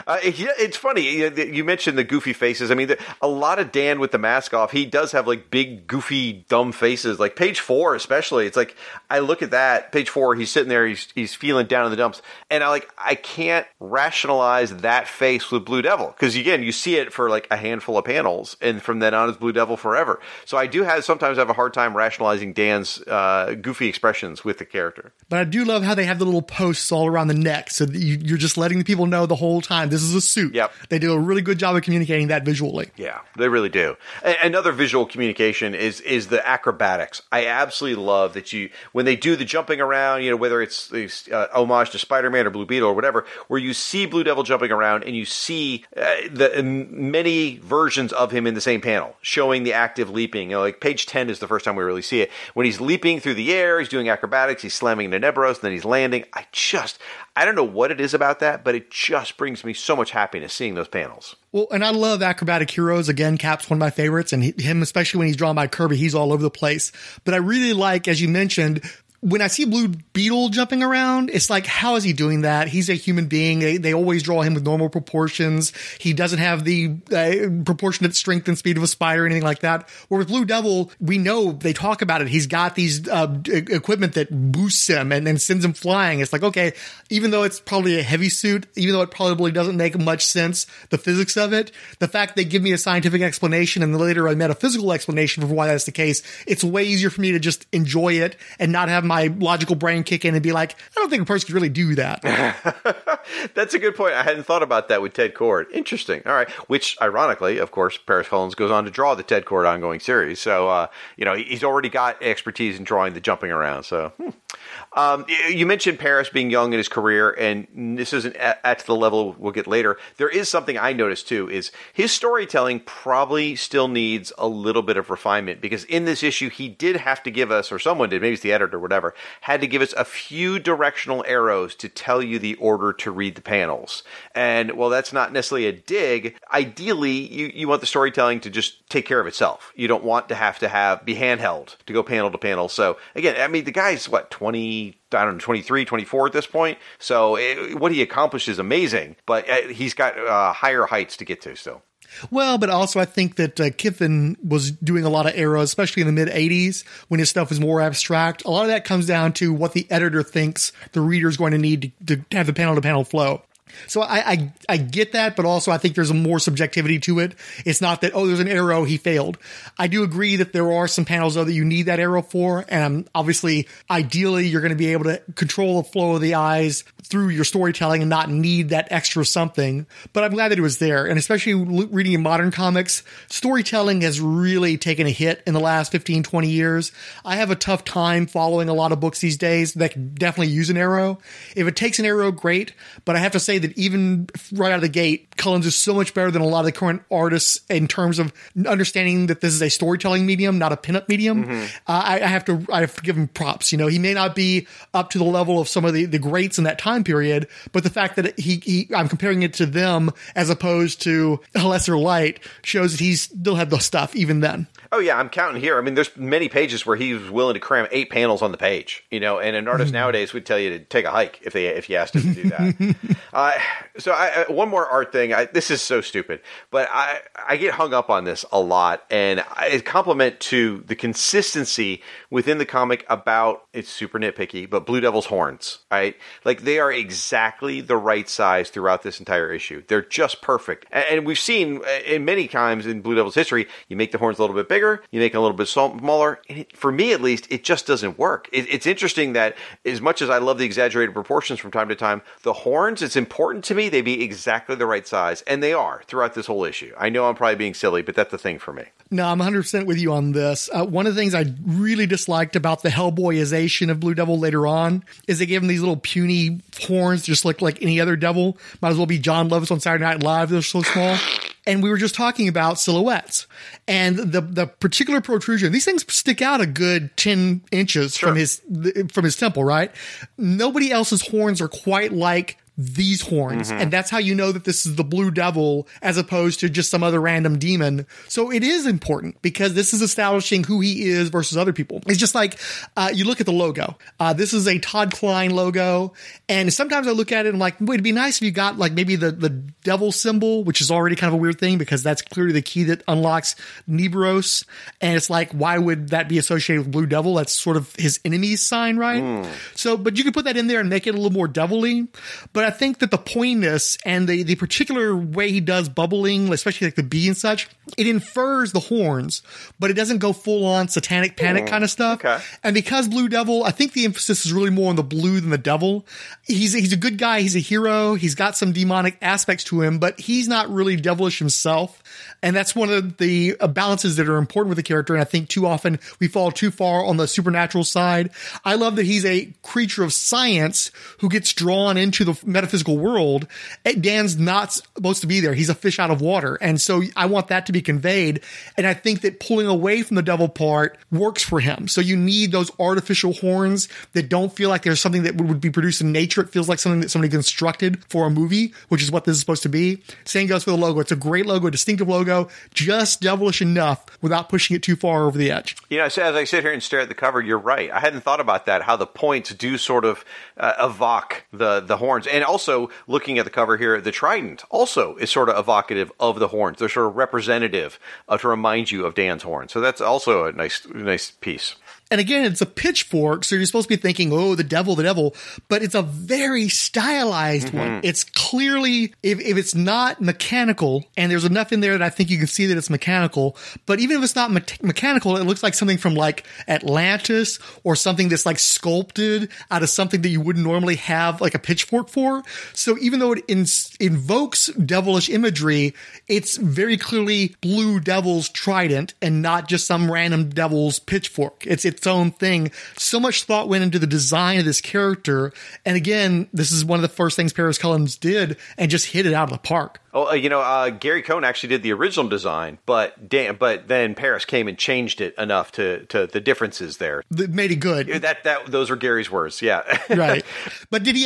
It's funny. You mentioned the goofy faces. I mean, a lot of Dan with the mask off, he does have like big, goofy, dumb faces. Like page 4 especially. It's like, I look at that, page 4, he's sitting there, he's feeling down in the dumps. And I can't rationalize that face with Blue Devil. Because again, you see it for like a handful of panels. And from then on, it's Blue Devil forever. So I do sometimes have a hard time rationalizing Dan's goofy expressions with the character. But I do love how they have the little posts all around the neck. So that you're just letting the people know the whole time this is a suit. Yep. They do a really good job of communicating that visually. Yeah, they really do. Another visual communication is the acrobatics. I absolutely love that when they do the jumping around, whether it's homage to Spider-Man or Blue Beetle or whatever, where you see Blue Devil jumping around and you see the many versions of him in the same panel, showing the active leaping. Like page 10 is the first time we really see it. When he's leaping through the air, he's doing acrobatics, he's slamming into Nebros, and then he's landing. I don't know what it is about that, but it just brings me so much happiness seeing those panels. Well, and I love acrobatic heroes. Again, Cap's one of my favorites, and him, especially when he's drawn by Kirby, he's all over the place. But I really like, as you mentioned, when I see Blue Beetle jumping around, it's like, how is he doing that? He's a human being. They always draw him with normal proportions. He doesn't have the proportionate strength and speed of a spider or anything like that. Where with Blue Devil, we know they talk about it. He's got these equipment that boosts him and sends him flying. It's like, okay, even though it's probably a heavy suit, even though it probably doesn't make much sense, the physics of it, the fact they give me a scientific explanation and later a metaphysical explanation for why that's the case, it's way easier for me to just enjoy it and not have my logical brain kick in and be like, I don't think a person could really do that. That's a good point. I hadn't thought about that with Ted Kord. Interesting. All right. Which, ironically, of course, Paris Collins goes on to draw the Ted Kord ongoing series. So, he's already got expertise in drawing the jumping around. So, you mentioned Paris being young in his career, and this isn't at the level we'll get later. There is something I noticed, too, is his storytelling probably still needs a little bit of refinement, because in this issue, he did have to give us, or someone did, maybe it's the editor or whatever, had to give us a few directional arrows to tell you the order to read the panels. And while that's not necessarily a dig, ideally, you want the storytelling to just take care of itself. You don't want to have be handheld to go panel to panel. So, again, I mean, the guy's, 23, 24 at this point. So what he accomplished is amazing, but he's got higher heights to get to still. Well, but also I think that Kiffin was doing a lot of arrows, especially in the mid-'80s when his stuff was more abstract. A lot of that comes down to what the editor thinks the reader is going to need to have the panel-to-panel flow. So I get that, but also I think there's a more subjectivity to it. It's not that, there's an arrow, he failed. I do agree that there are some panels, though, that you need that arrow for. And obviously, ideally, you're going to be able to control the flow of the eyes through your storytelling and not need that extra something. But I'm glad that it was there. And especially reading in modern comics, storytelling has really taken a hit in the last 15, 20 years. I have a tough time following a lot of books these days that can definitely use an arrow. If it takes an arrow, great. But I have to say that even right out of the gate, Collins is so much better than a lot of the current artists in terms of understanding that this is a storytelling medium, not a pinup medium. Mm-hmm. I have to give him props. He may not be up to the level of some of the greats in that time period, but the fact that I'm comparing it to them as opposed to a lesser light shows that he's still had the stuff even then. Oh yeah, I'm counting here. I mean, there's many pages where he was willing to cram 8 panels on the page, and an artist nowadays would tell you to take a hike if you asked him to do that. So one more art thing. This is so stupid, but I get hung up on this a lot, and it's compliment to the consistency within the comic about, it's super nitpicky, but Blue Devil's horns, right? Like, they are exactly the right size throughout this entire issue. They're just perfect. And we've seen in many times in Blue Devil's history, you make the horns a little bit bigger, you make them a little bit smaller, and for me at least, it just doesn't work. It's interesting that as much as I love the exaggerated proportions from time to time, the horns, it's important to me they be exactly the right size, and they are throughout this whole issue. I know I'm probably being silly, but that's the thing for me. No, I'm 100% with you on this. One of the things I really disliked about the Hellboyization of Blue Devil later on is they gave him these little puny horns, just like any other devil. Might as well be John Lovitz on Saturday Night Live. They're so small. And we were just talking about silhouettes and the particular protrusion. These things stick out a good 10 inches from his temple, right? Nobody else's horns are quite like these horns. And that's how you know that this is the Blue Devil as opposed to just some other random demon. So it is important because this is establishing who he is versus other people. It's just like you look at the logo. This is a Todd Klein logo. And sometimes I look at it and I'm like, it'd be nice if you got like maybe the devil symbol, which is already kind of a weird thing because that's clearly the key that unlocks Nibros. And it's like, why would that be associated with Blue Devil? That's sort of his enemy's sign, right? So, but you can put that in there and make it a little more devilly. But I think that the pointiness and the particular way he does bubbling, especially like the bee and such, it infers the horns, but it doesn't go full on satanic panic kind of stuff. Okay. And because Blue Devil, I think the emphasis is really more on the blue than the devil. He's a good guy. He's a hero. He's got some demonic aspects to him, but he's not really devilish himself. And that's one of the balances that are important with the character. And I think too often we fall too far on the supernatural side. I love that he's a creature of science who gets drawn into the metaphysical world. Dan's not supposed to be there. He's a fish out of water. And so I want that to be conveyed. And I think that pulling away from the devil part works for him. So you need those artificial horns that don't feel like there's something that would be produced in nature. It feels like something that somebody constructed for a movie, which is what this is supposed to be. Same goes for the logo. It's a great logo, a distinctive logo, just devilish enough without pushing it too far over the edge. You know, so as I sit here and stare at the cover, you're right. I hadn't thought about that, how the points do sort of evoke the horns. And also, looking at the cover here, the trident also is sort of evocative of the horns. They're sort of representative to remind you of Dan's horn. So that's also a nice piece. And again, it's a pitchfork, so you're supposed to be thinking, oh, the devil, but it's a very stylized one. It's clearly, if it's not mechanical, and there's enough in there that I think you can see that it's mechanical, but even if it's not mechanical, it looks like something from like Atlantis or something that's like sculpted out of something that you wouldn't normally have like a pitchfork for. So even though it invokes devilish imagery, it's very clearly Blue Devil's trident and not just some random devil's pitchfork. It's its own thing. So much thought went into the design of this character. And again, this is one of the first things Paris Cullins did and just hit it out of the park. Oh, Gary Cohn actually did the original design, but then Paris came and changed it enough to the differences there. That made it good. Those were Gary's words, yeah. Right. But did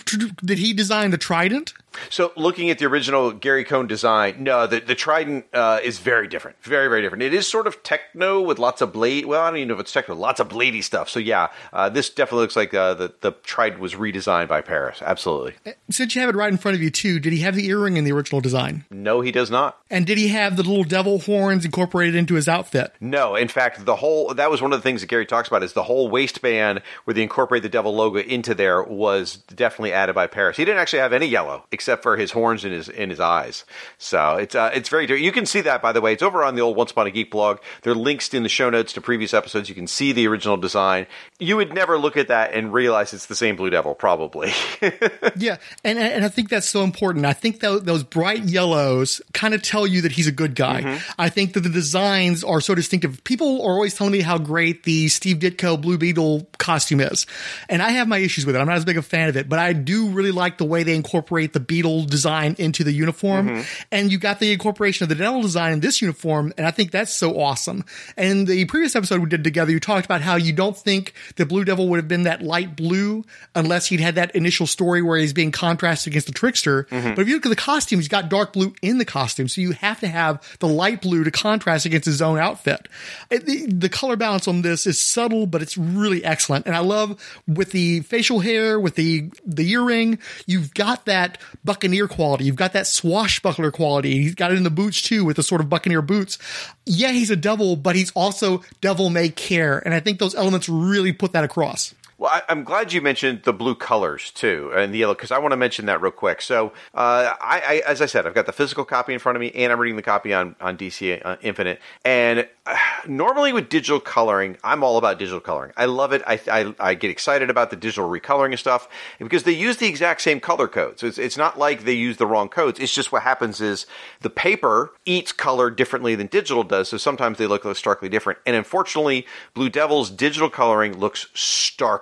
he design the trident? So looking at the original Gary Cohn design, no, the trident is very different. Very, very different. It is sort of techno with lots of blade. Well, I don't even know if it's techno. Lots of bladey stuff. So yeah, this definitely looks like the trident was redesigned by Paris. Absolutely. Since you have it right in front of you too, did he have the earring in the original design? No, he does not. And did he have the little devil horns incorporated into his outfit? No. In fact, that was one of the things that Gary talks about is the whole waistband where they incorporate the devil logo into there was definitely added by Paris. He didn't actually have any yellow except for his horns in his eyes. So it's very different. You can see that, by the way. It's over on the old Once Upon a Geek blog. There are links in the show notes to previous episodes. You can see the original design. You would never look at that and realize it's the same Blue Devil, probably. Yeah, and I think that's so important. I think those bright yellows kind of tell you that he's a good guy. I think that the designs are so distinctive. People are always telling me how great the Steve Ditko Blue Beetle costume is. And I have my issues with it. I'm not as big a fan of it, but I do really like the way they incorporate the beetle design into the uniform. And you got the incorporation of the devil design in this uniform, and I think that's so awesome. And in the previous episode we did together, you talked about how you don't think the Blue Devil would have been that light blue unless he'd had that initial story where he's being contrasted against the trickster. But if you look at the costume, he's got dark blue in the costume, so you have to have the light blue to contrast against his own outfit. The color balance on this is subtle, but it's really excellent. And I love with the facial hair, with the earring, you've got that Buccaneer quality. You've got that swashbuckler quality. He's got it in the boots too, with the sort of Buccaneer boots. Yeah, he's a devil, but he's also devil may care. And I think those elements really put that across. Well, I'm glad you mentioned the blue colors, too, and the yellow, because I want to mention that real quick. So, as I said, I've got the physical copy in front of me, and I'm reading the copy on DC Infinite. And normally with digital coloring, I'm all about digital coloring. I love it. I get excited about the digital recoloring and stuff, because they use the exact same color codes. So it's not like they use the wrong codes. It's just what happens is the paper eats color differently than digital does, so sometimes they look starkly different. And unfortunately, Blue Devil's digital coloring looks stark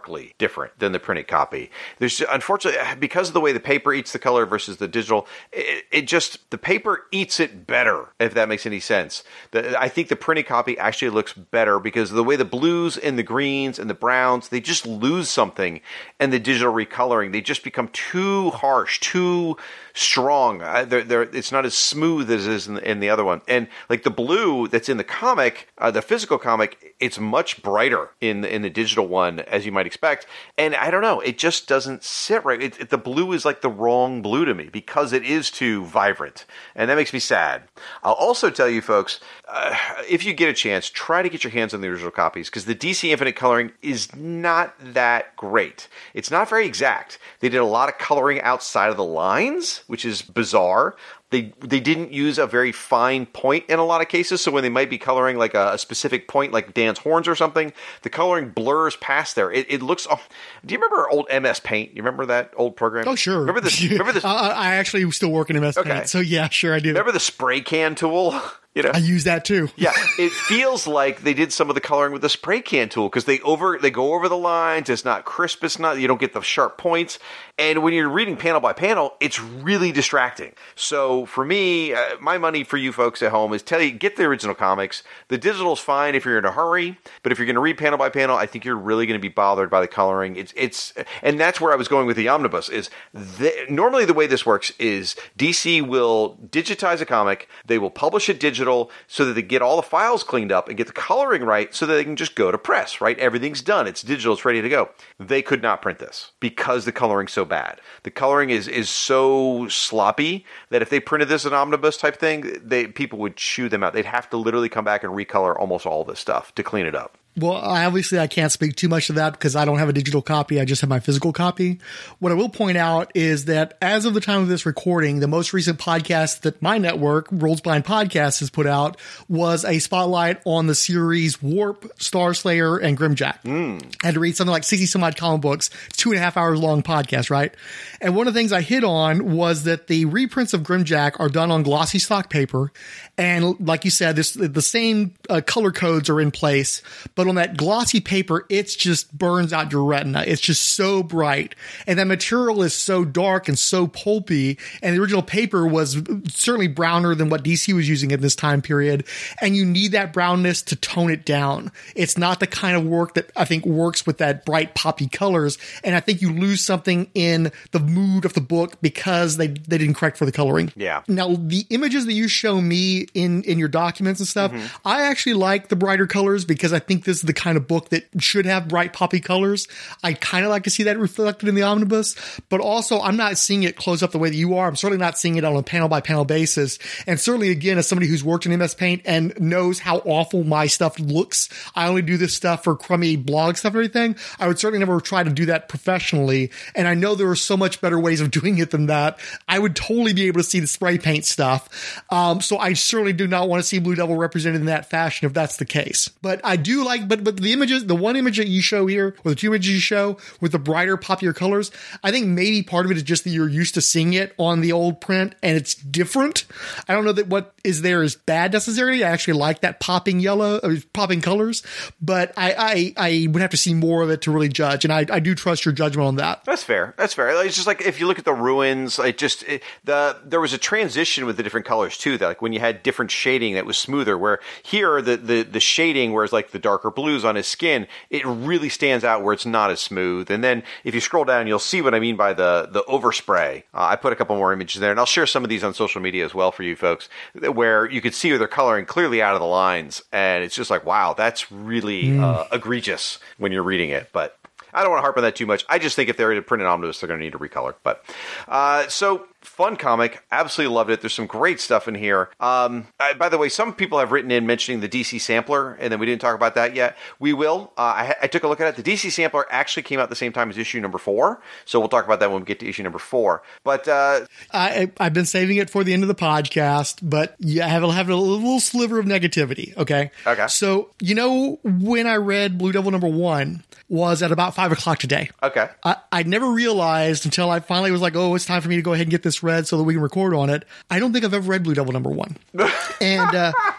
starkly different than the printed copy. There's unfortunately, because of the way the paper eats the color versus the digital, the paper eats it better, if that makes any sense. I think the printed copy actually looks better because of the way the blues and the greens and the browns, they just lose something, and the digital recoloring, they just become too harsh, too strong. It's not as smooth as it is in the other one. And like the blue that's in the comic, the physical comic, it's much brighter in the digital one, as you might expect. And I don't know, it just doesn't sit right. The blue is like the wrong blue to me because it is too vibrant. And that makes me sad. I'll also tell you folks, if you get a chance, try to get your hands on the original copies because the DC Infinite coloring is not that great. It's not very exact. They did a lot of coloring outside of the lines, which is bizarre. They didn't use a very fine point in a lot of cases, so when they might be coloring like a specific point, like Dan's horns or something, the coloring blurs past there. It looks... Oh, do you remember old MS Paint? You remember that old program? Oh, sure. Remember this? I actually still work in MS Paint, so yeah, sure I do. Remember the spray can tool? You know? I use that too. Yeah, it feels like they did some of the coloring with the spray can tool because they go over the lines. It's not crisp. You don't get the sharp points. And when you're reading panel by panel, it's really distracting. So for me, my money for you folks at home is get the original comics. The digital's fine if you're in a hurry, but if you're going to read panel by panel, I think you're really going to be bothered by the coloring. And that's where I was going with the omnibus. Normally the way this works is DC will digitize a comic. They will publish it digital so that they get all the files cleaned up and get the coloring right so that they can just go to press, right? Everything's done. It's digital. It's ready to go. They could not print this because the coloring's so bad. The coloring is so sloppy that if they printed this an omnibus type thing, people would chew them out. They'd have to literally come back and recolor almost all this stuff to clean it up. Well, obviously I can't speak too much to that because I don't have a digital copy. I just have my physical copy. What I will point out is that as of the time of this recording, the most recent podcast that my network, Worlds Blind Podcast, has put out was a spotlight on the series Warp, Starslayer, and Grimjack. I had to read something like 60 some odd comic books, 2.5 hours long podcast, right? And one of the things I hit on was that the reprints of Grimjack are done on glossy stock paper. And like you said, the same color codes are in place, but on that glossy paper, it just burns out your retina. It's just so bright. And that material is so dark and so pulpy. And the original paper was certainly browner than what DC was using at this time period. And you need that brownness to tone it down. It's not the kind of work that I think works with that bright poppy colors. And I think you lose something in the mood of the book because they didn't correct for the coloring. Yeah. Now, the images that you show me in your documents and stuff, I actually like the brighter colors because I think this is the kind of book that should have bright poppy colors. I kind of like to see that reflected in the omnibus, but also I'm not seeing it close up the way that you are. I'm certainly not seeing it on a panel by panel basis. And certainly, again, as somebody who's worked in MS Paint and knows how awful my stuff looks, I only do this stuff for crummy blog stuff and everything. I would certainly never try to do that professionally. And I know there are so much better ways of doing it than that. I would totally be able to see the spray paint stuff. So I certainly do not want to see Blue Devil represented in that fashion if that's the case. But I do like, but the images, the one image that you show here, or the two images you show with the brighter, poppier colors, I think maybe part of it is just that you're used to seeing it on the old print and it's different. I don't know that what is there is bad necessarily. I actually like that popping yellow, or popping colors, but I would have to see more of it to really judge. And I do trust your judgment on that. That's fair. That's fair. It's just like if you look at the ruins, there was a transition with the different colors too. That like when you had different shading that was smoother, where here the shading, whereas like the darker blues on his skin, it really stands out where it's not as smooth. And then if you scroll down, you'll see what I mean by the overspray. I put a couple more images there, and I'll share some of these on social media as well for you folks, where you could see where they're coloring clearly out of the lines, and it's just like, wow, that's really egregious when you're reading it. But I don't want to harp on that too much. I just think if they're to print an omnibus, they're going to need to recolor. But so fun comic. Absolutely loved it. There's some great stuff in here. By the way, some people have written in mentioning the DC Sampler, and then we didn't talk about that yet. We will. I took a look at it. The DC Sampler actually came out at the same time as issue number 4, so we'll talk about that when we get to issue number 4. But I've been saving it for the end of the podcast, but yeah, I have a little sliver of negativity. Okay. So, when I read Blue Devil number 1 was at about 5 o'clock today. Okay. I never realized until I finally was like, oh, it's time for me to go ahead and get this read so that we can record on it. I don't think I've ever read Blue Devil number 1. And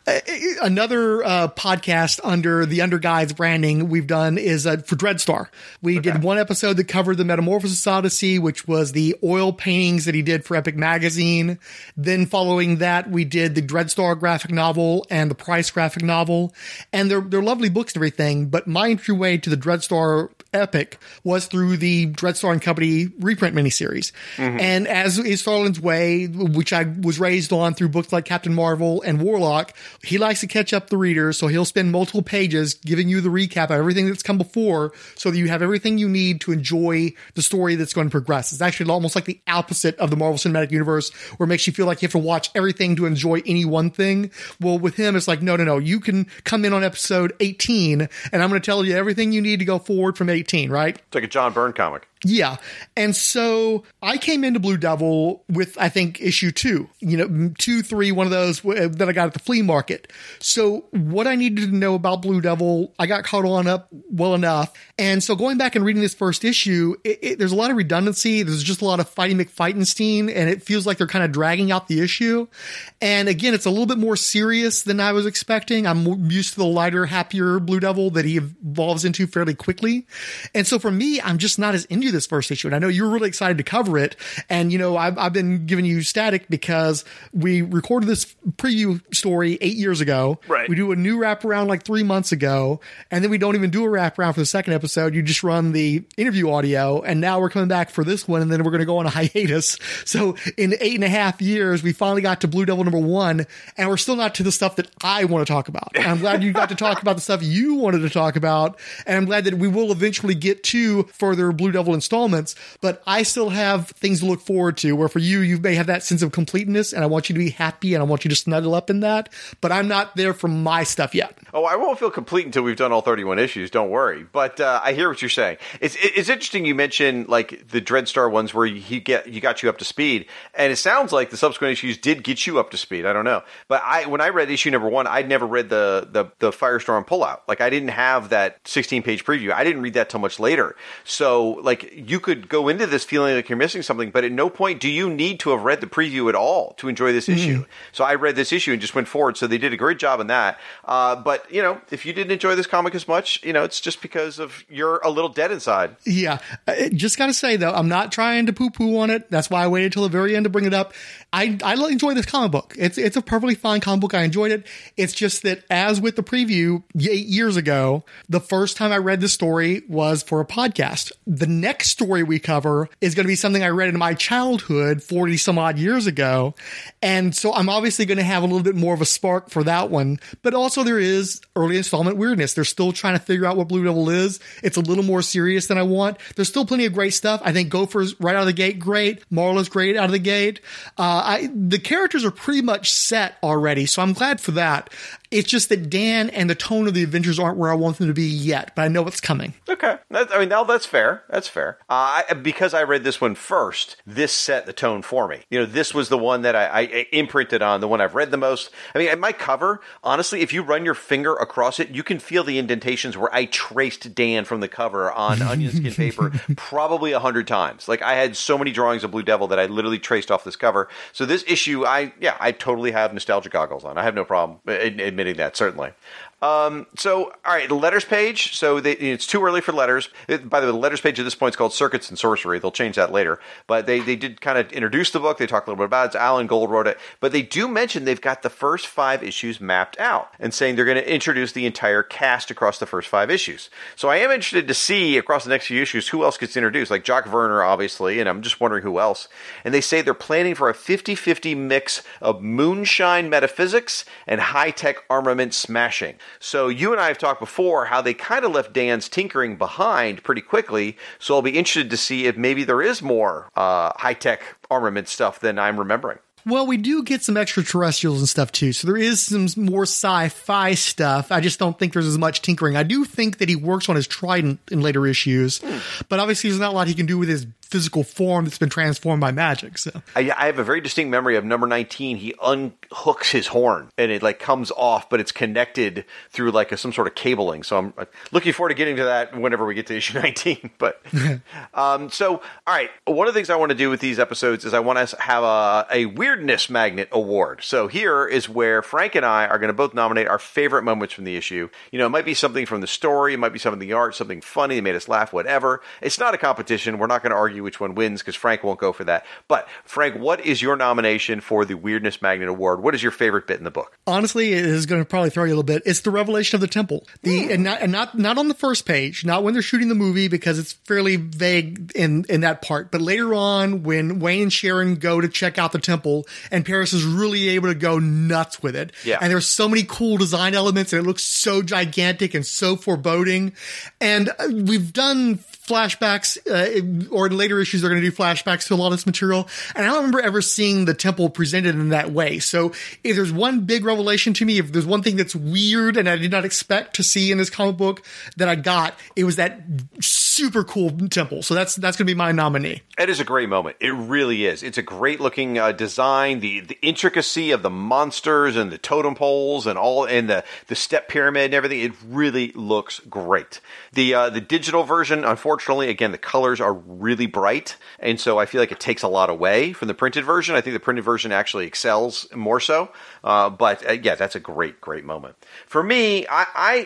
Another podcast under the Underguides branding we've done is for Dreadstar. We did one episode that covered the Metamorphosis Odyssey, which was the oil paintings that he did for Epic Magazine. Then following that, we did the Dreadstar graphic novel and the Price graphic novel. And they're lovely books and everything, but my entryway to the Dreadstar Epic was through the Dreadstar and Company reprint miniseries. And as is Starlin's way, which I was raised on through books like Captain Marvel and Warlock, he likes to catch up the readers, so he'll spend multiple pages giving you the recap of everything that's come before so that you have everything you need to enjoy the story that's going to progress. It's actually almost like the opposite of the Marvel Cinematic Universe, where it makes you feel like you have to watch everything to enjoy any one thing. Well, with him, it's like, no. You can come in on episode 18, and I'm going to tell you everything you need to go forward from 18, right? It's like a John Byrne comic. Yeah. And so I came into Blue Devil with, I think, issue 2, 2, 3, one of those that I got at the flea market. So what I needed to know about Blue Devil, I got caught on up well enough. And so going back and reading this first issue, there's a lot of redundancy. There's just a lot of fighting McFightenstein, and it feels like they're kind of dragging out the issue. And again, it's a little bit more serious than I was expecting. I'm used to the lighter, happier Blue Devil that he evolves into fairly quickly. And so for me, I'm just not as into this first issue. And I know you're really excited to cover it. And, I've been giving you static because we recorded this preview story 8 years ago. Right. We do a new wraparound like 3 months ago. And then we don't even do a wraparound for the second episode. You just run the interview audio. And now we're coming back for this one. And then we're going to go on a hiatus. So in 8.5 years, we finally got to Blue Devil #1. And we're still not to the stuff that I want to talk about. And I'm glad you got to talk about the stuff you wanted to talk about. And I'm glad that we will eventually get to further Blue Devil installments, but I still have things to look forward to, where for you may have that sense of completeness, and I want you to be happy, and I want you to snuggle up in that, but I'm not there for my stuff yet. Oh, I won't feel complete until we've done all 31 issues, don't worry. But I hear what you're saying. It's interesting you mentioned like the Dreadstar ones where you got you up to speed, and it sounds like the subsequent issues did get you up to speed. I don't know. But when I read issue #1, I'd never read the Firestorm pullout. Like, I didn't have that 16-page preview. I didn't read that till much later. So, like, you could go into this feeling like you're missing something, but at no point do you need to have read the preview at all to enjoy this issue. So I read this issue and just went forward. So they did a great job in that. But, if you didn't enjoy this comic as much, it's just because of you're a little dead inside. Yeah. Just got to say, though, I'm not trying to poo-poo on it. That's why I waited till the very end to bring it up. I enjoy this comic book. It's a perfectly fine comic book. I enjoyed it. It's just that, as with the preview 8 years ago, the first time I read the story was for a podcast. The next story we cover is going to be something I read in my childhood 40 some odd years ago. And so I'm obviously going to have a little bit more of a spark for that one. But also there is early installment weirdness. They're still trying to figure out what Blue Devil is. It's a little more serious than I want. There's still plenty of great stuff. I think Gopher's right out of the gate great. Marla's great out of the gate. The characters are pretty much set already, so I'm glad for that. It's just that Dan and the tone of the adventures aren't where I want them to be yet, but I know it's coming. Okay. Now that's fair. That's fair. Because I read this one first, this set the tone for me. This was the one that I imprinted on, the one I've read the most. My cover, honestly, if you run your finger across it, you can feel the indentations where I traced Dan from the cover on onion skin paper probably 100 times. Like, I had so many drawings of Blue Devil that I literally traced off this cover. So this issue, I totally have nostalgia goggles on. I have no problem admitting that, certainly. So, all right, the letters page. So it's too early for letters. By the way, the letters page at this point is called Circuits and Sorcery. They'll change that later. But they did kind of introduce the book. They talked a little bit about it. Alan Gold wrote it. But they do mention they've got the first 5 issues mapped out and saying they're going to introduce the entire cast across the first 5 issues. So I am interested to see across the next few issues who else gets introduced. Like Jock Werner, obviously, and I'm just wondering who else. And they say they're planning for a 50-50 mix of moonshine metaphysics and high-tech armament smashing. So you and I have talked before how they kind of left Dan's tinkering behind pretty quickly, so I'll be interested to see if maybe there is more high-tech armament stuff than I'm remembering. Well, we do get some extraterrestrials and stuff too, so there is some more sci-fi stuff. I just don't think there's as much tinkering. I do think that he works on his trident in later issues, but obviously there's not a lot he can do with his physical form that's been transformed by magic. So I have a very distinct memory of number 19. He unhooks his horn and it like comes off, but it's connected through like some sort of cabling. So I'm looking forward to getting to that whenever we get to issue 19. But so, all right. One of the things I want to do with these episodes is I want to have a weirdness magnet award. So here is where Frank and I are going to both nominate our favorite moments from the issue. You know, it might be something from the story. It might be something in the art, something funny that made us laugh, whatever. It's not a competition. We're not going to argue which one wins because Frank won't go for that. But Frank, what is your nomination for the Weirdness Magnet Award? What is your favorite bit in the book? Honestly, it is going to probably throw you a little bit. It's the revelation of the temple. And not on the first page, not when they're shooting the movie because it's fairly vague in that part. But later on, when Wayne and Sharon go to check out the temple, and Paris is really able to go nuts with it. Yeah. And there's so many cool design elements, and it looks so gigantic and so foreboding. And we've done flashbacks, or in later issues, they're going to do flashbacks to a lot of this material. And I don't remember ever seeing the temple presented in that way. So if there's one big revelation to me, if there's one thing that's weird and I did not expect to see in this comic book that I got, it was that super cool temple. So that's going to be my nominee. It is a great moment. It really is. It's a great looking design. The intricacy of the monsters and the totem poles and all, and the step pyramid and everything. It really looks great. The digital version, unfortunately, again, the colors are really bright, and so I feel like it takes a lot away from the printed version. I think the printed version actually excels more so. But yeah, that's a great moment. For me, I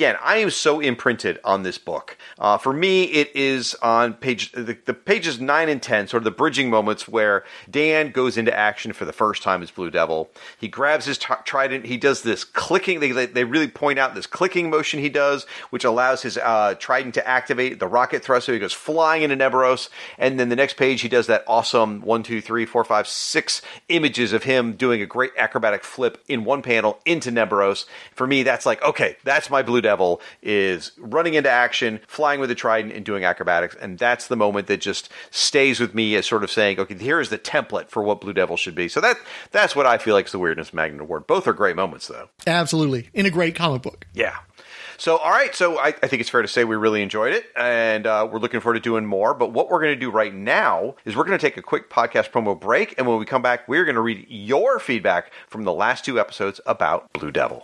am so imprinted on this book. For me, it is on the pages 9 and 10, sort of the bridging moments where Dan goes into action for the first time as Blue Devil. He grabs his trident. He does this clicking. They really point out this clicking motion he does, which allows his trident to activate the rocket thrust. So he goes flying into Neburos. And then the next page, he does that awesome 1, 2, 3, 4, 5, 6 images of him doing a great acrobatic flip in one panel into Neburos. For me, that's like, okay, that's my Blue Devil, is running into action, flying with a trident, and doing acrobatics. And that's the moment that just stays with me as sort of saying, okay, here is the template for what Blue Devil should be. So that's what I feel like is the Weirdness Magnet Award. Both are great moments, though. Absolutely. In a great comic book. Yeah. So, all right. So I think it's fair to say we really enjoyed it, and we're looking forward to doing more. But what we're going to do right now is we're going to take a quick podcast promo break, and when we come back, we're going to read your feedback from the last 2 episodes about Blue Devil.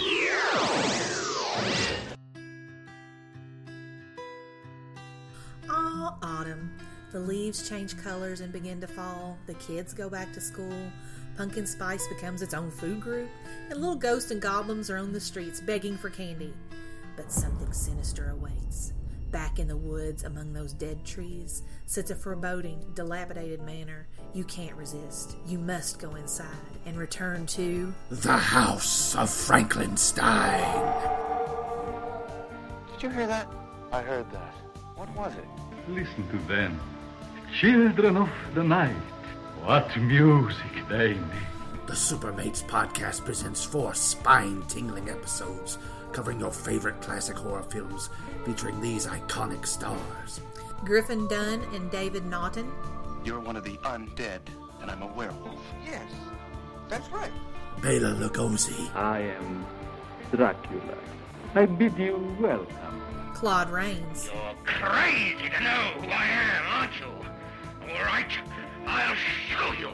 Oh, autumn. The leaves change colors and begin to fall. The kids go back to school. Pumpkin Spice becomes its own food group. And little ghosts and goblins are on the streets begging for candy. But something sinister awaits. Back in the woods among those dead trees sits a foreboding, dilapidated manor. You can't resist. You must go inside and return to... The House of Frankenstein. Did you hear that? I heard that. What was it? Listen to them. Children of the night. What music they make. The Supermates podcast presents 4 spine-tingling episodes covering your favorite classic horror films featuring these iconic stars. Griffin Dunn and David Naughton. You're one of the undead, and I'm a werewolf. Yes, that's right. Bela Lugosi. I am Dracula. I bid you welcome. Claude Rains. You're crazy to know who I am, aren't you? All right, I'll show you.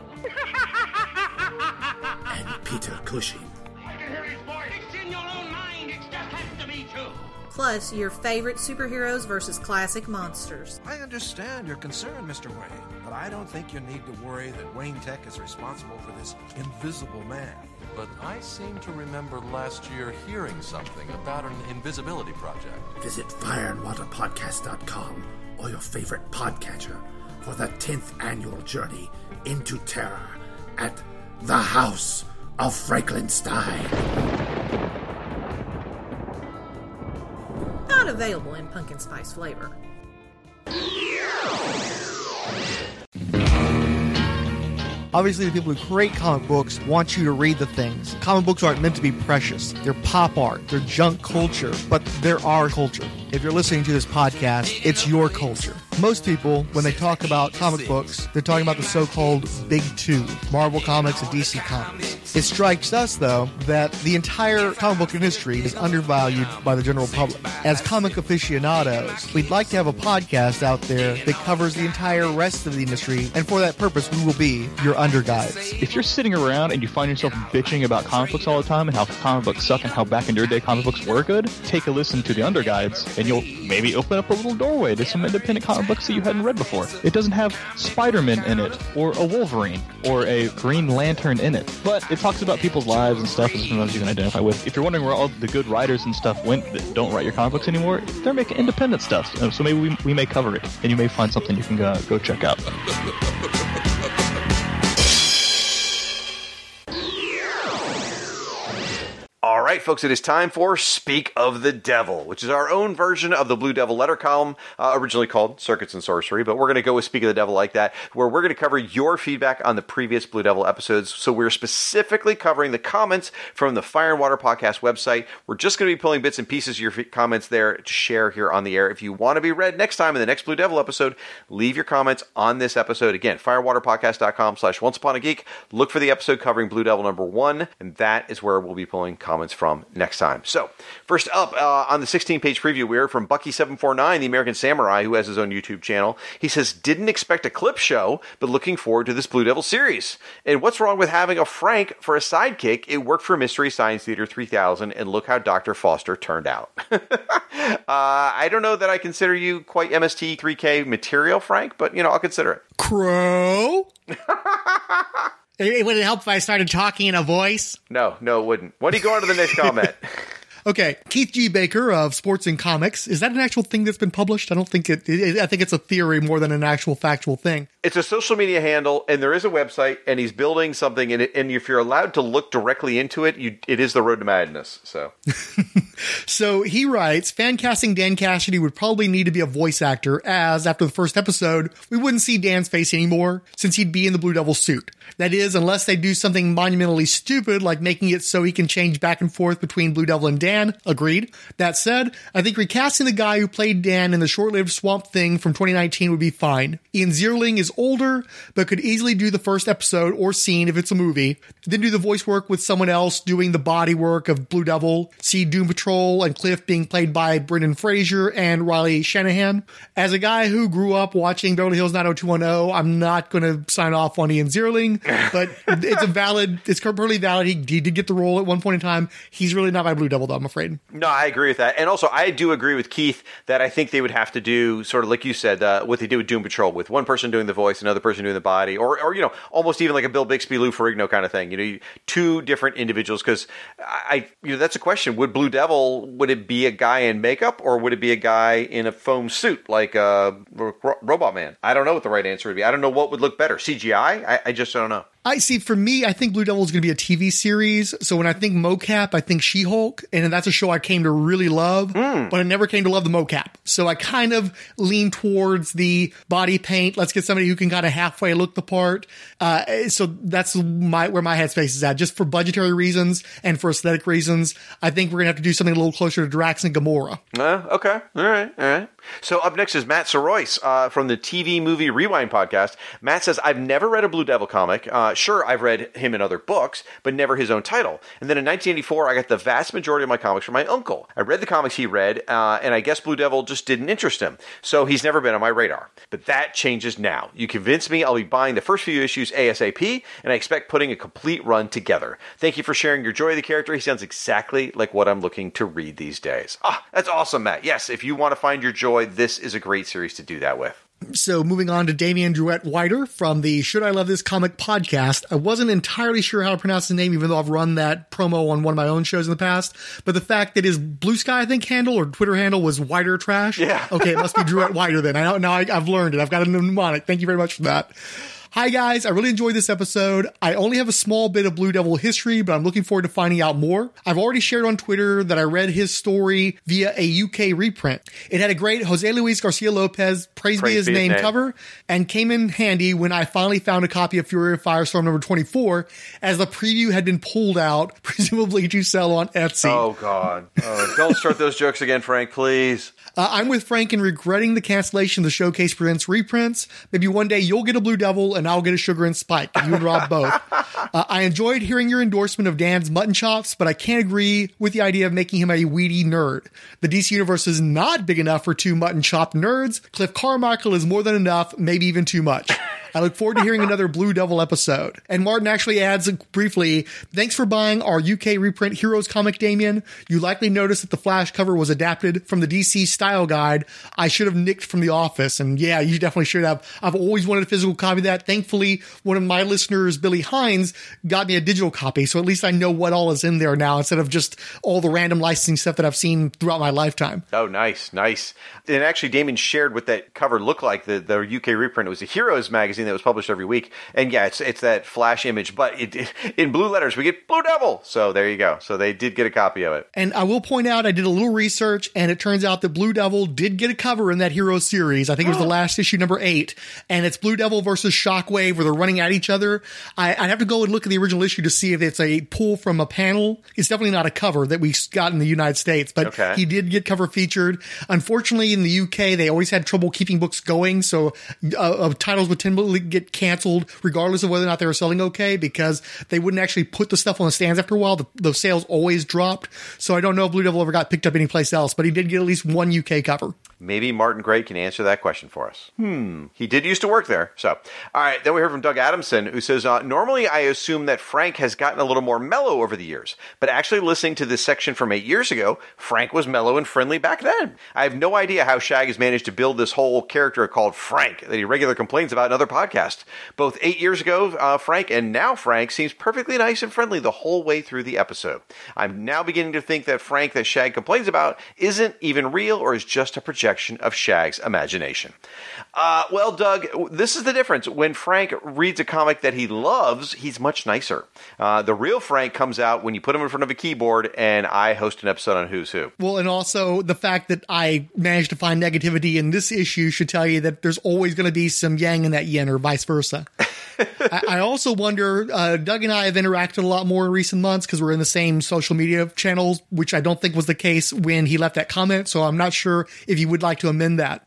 And Peter Cushing. I can hear his voice. It's in your own mind. It just has to be true. Plus, your favorite superheroes versus classic monsters. I understand your concern, Mr. Wayne, but I don't think you need to worry that Wayne Tech is responsible for this invisible man. But I seem to remember last year hearing something about an invisibility project. Visit fireandwaterpodcast.com or your favorite podcatcher for the 10th annual journey into terror at the House of Frankenstein. Not available in pumpkin spice flavor. Obviously, the people who create comic books want you to read the things. Comic books aren't meant to be precious. They're pop art. They're junk culture. But they're our culture. If you're listening to this podcast, it's your culture. Most people, when they talk about comic books, they're talking about the so-called Big Two, Marvel Comics and DC Comics. It strikes us, though, that the entire comic book industry is undervalued by the general public. As comic aficionados, we'd like to have a podcast out there that covers the entire rest of the industry, and for that purpose, we will be your underguides. If you're sitting around and you find yourself bitching about comic books all the time and how comic books suck and how back in your day comic books were good, take a listen to the underguides, and you'll maybe open up a little doorway to some independent comic books that you hadn't read before. It doesn't have Spider-Man in it, or a Wolverine, or a Green Lantern in it, but it talks about people's lives and stuff that sometimes you can identify with. If you're wondering where all the good writers and stuff went that don't write your comic books anymore, they're making independent stuff, so maybe we may cover it, and you may find something you can go check out. All right, folks, it is time for Speak of the Devil, which is our own version of the Blue Devil letter column, originally called Circuits and Sorcery, but we're going to go with Speak of the Devil like that, where we're going to cover your feedback on the previous Blue Devil episodes. So we're specifically covering the comments from the Fire and Water Podcast website. We're just going to be pulling bits and pieces of your comments there to share here on the air. If you want to be read next time in the next Blue Devil episode, leave your comments on this episode. Again, firewaterpodcast.com/onceupon-a-geek. Look for the episode covering Blue Devil number 1, and that is where we'll be pulling comments from next time. So, first up on the 16-page preview, we heard from Bucky749, the American Samurai, who has his own YouTube channel. He says, didn't expect a clip show, but looking forward to this Blue Devil series. And what's wrong with having a Frank for a sidekick? It worked for Mystery Science Theater 3000, and look how Dr. Foster turned out. I don't know that I consider you quite MST3K material, Frank, but, I'll consider it. Crow? It wouldn't help if I started talking in a voice. No, it wouldn't. Why don't you go on to the next comment? Okay, Keith G. Baker of Sports and Comics. Is that an actual thing that's been published? I don't think I think it's a theory more than an actual factual thing. It's a social media handle, and there is a website, and he's building something, and if you're allowed to look directly into it, it is the road to madness. So, So he writes, fan casting Dan Cassidy would probably need to be a voice actor, as after the first episode, we wouldn't see Dan's face anymore, since he'd be in the Blue Devil suit. That is, unless they do something monumentally stupid, like making it so he can change back and forth between Blue Devil and Dan. Agreed. That said, I think recasting the guy who played Dan in the short-lived Swamp Thing from 2019 would be fine. Ian Zierling is older, but could easily do the first episode or scene if it's a movie, then do the voice work with someone else doing the body work of Blue Devil, see Doom Patrol and Cliff being played by Brendan Fraser and Riley Shanahan. As a guy who grew up watching Beverly Hills 90210, I'm not going to sign off on Ian Zierling, but it's completely valid. He did get the role at one point in time. He's really not my Blue Devil, though, I'm afraid. No, I agree with that. And also, I do agree with Keith that I think they would have to do, sort of like you said, what they did with Doom Patrol, with one person doing the voice, another person doing the body, or almost even like a Bill Bixby, Lou Ferrigno kind of thing. Two different individuals, because that's a question. Would Blue Devil, would it be a guy in makeup, or would it be a guy in a foam suit like Robot Man? I don't know what the right answer would be. I don't know what would look better. CGI? I just don't know. I see. For me, I think Blue Devil is going to be a TV series. So when I think mocap, I think She-Hulk, and that's a show I came to really love, but I never came to love the mocap. So I kind of lean towards the body paint. Let's get somebody who can kind of halfway look the part. So that's where my headspace is at. Just for budgetary reasons and for aesthetic reasons, I think we're going to have to do something a little closer to Drax and Gamora. Okay. All right. So up next is Matt Sorois from the TV Movie Rewind podcast. Matt says, I've never read a Blue Devil comic. Sure, I've read him in other books, but never his own title. And then in 1984, I got the vast majority of my comics from my uncle. I read the comics he read, and I guess Blue Devil just didn't interest him. So he's never been on my radar. But that changes now. You convinced me I'll be buying the first few issues ASAP, and I expect putting a complete run together. Thank you for sharing your joy of the character. He sounds exactly like what I'm looking to read these days. That's awesome, Matt. Yes, if you want to find your joy, this is a great series to do that with. So moving on to Damian Druett-Whiter from the Should I Love This Comic podcast. I wasn't entirely sure how to pronounce his name, even though I've run that promo on one of my own shows in the past. But the fact that his Blue Sky, I think, handle or Twitter handle was Whiter Trash. Yeah. Okay, it must be Druett-Whiter then. I've learned it. I've got a mnemonic. Thank you very much for that. Hi guys, I really enjoyed this episode. I only have a small bit of Blue Devil history, but I'm looking forward to finding out more. I've already shared on Twitter that I read his story via a UK reprint. It had a great Jose Luis Garcia Lopez, praise be his name cover, and came in handy when I finally found a copy of Fury of Firestorm number 24, as the preview had been pulled out, presumably to sell on Etsy. Oh God. Don't start those jokes again, Frank, please. I'm with Frank in regretting the cancellation of the Showcase Presents reprints. Maybe one day you'll get a Blue Devil and I'll get a Sugar and Spike. You and Rob both. I enjoyed hearing your endorsement of Dan's mutton chops, but I can't agree with the idea of making him a weedy nerd. The DC universe is not big enough for 2 mutton chop nerds. Cliff Carmichael is more than enough, maybe even too much. I look forward to hearing another Blue Devil episode. And Martin actually adds briefly, thanks for buying our UK reprint Heroes comic, Damien. You likely noticed that the Flash cover was adapted from the DC style guide I should have nicked from The Office. And yeah, you definitely should have. I've always wanted a physical copy of that. Thankfully, one of my listeners, Billy Hines, got me a digital copy. So at least I know what all is in there now instead of just all the random licensing stuff that I've seen throughout my lifetime. Oh, nice. And actually, Damien shared what that cover looked like, the UK reprint. It was a Heroes magazine that was published every week. And yeah, it's that Flash image, but in blue letters, we get Blue Devil. So there you go. So they did get a copy of it. And I will point out, I did a little research, and it turns out that Blue Devil did get a cover in that Heroes series. I think it was the last issue, number 8. And it's Blue Devil versus Shockwave, where they're running at each other. I'd have to go and look at the original issue to see if it's a pull from a panel. It's definitely not a cover that we got in the United States, but he did get cover featured. Unfortunately, in the UK, they always had trouble keeping books going, so titles would typically get canceled regardless of whether or not they were selling okay, because they wouldn't actually put the stuff on the stands after a while. The sales always dropped. So I don't know if Blue Devil ever got picked up anyplace else, but he did get at least one UK cover. Maybe Martin Gray can answer that question for us. He did used to work there. So, all right. Then we heard from Doug Adamson, who says, normally I assume that Frank has gotten a little more mellow over the years, but actually listening to this section from 8 years ago, Frank was mellow and friendly back then. I have no idea how Shag has managed to build this whole character called Frank that he regularly complains about in other podcasts. Both 8 years ago, Frank, and now Frank seems perfectly nice and friendly the whole way through the episode. I'm now beginning to think that Frank that Shag complains about isn't even real or is just a projection of Shag's imagination. Well, Doug, this is the difference. When Frank reads a comic that he loves, he's much nicer. The real Frank comes out when you put him in front of a keyboard and I host an episode on Who's Who. Well, and also the fact that I managed to find negativity in this issue should tell you that there's always going to be some yang in that yin, or vice versa. I also wonder, Doug and I have interacted a lot more in recent months because we're in the same social media channels, which I don't think was the case when he left that comment. So I'm not sure if you would like to amend that.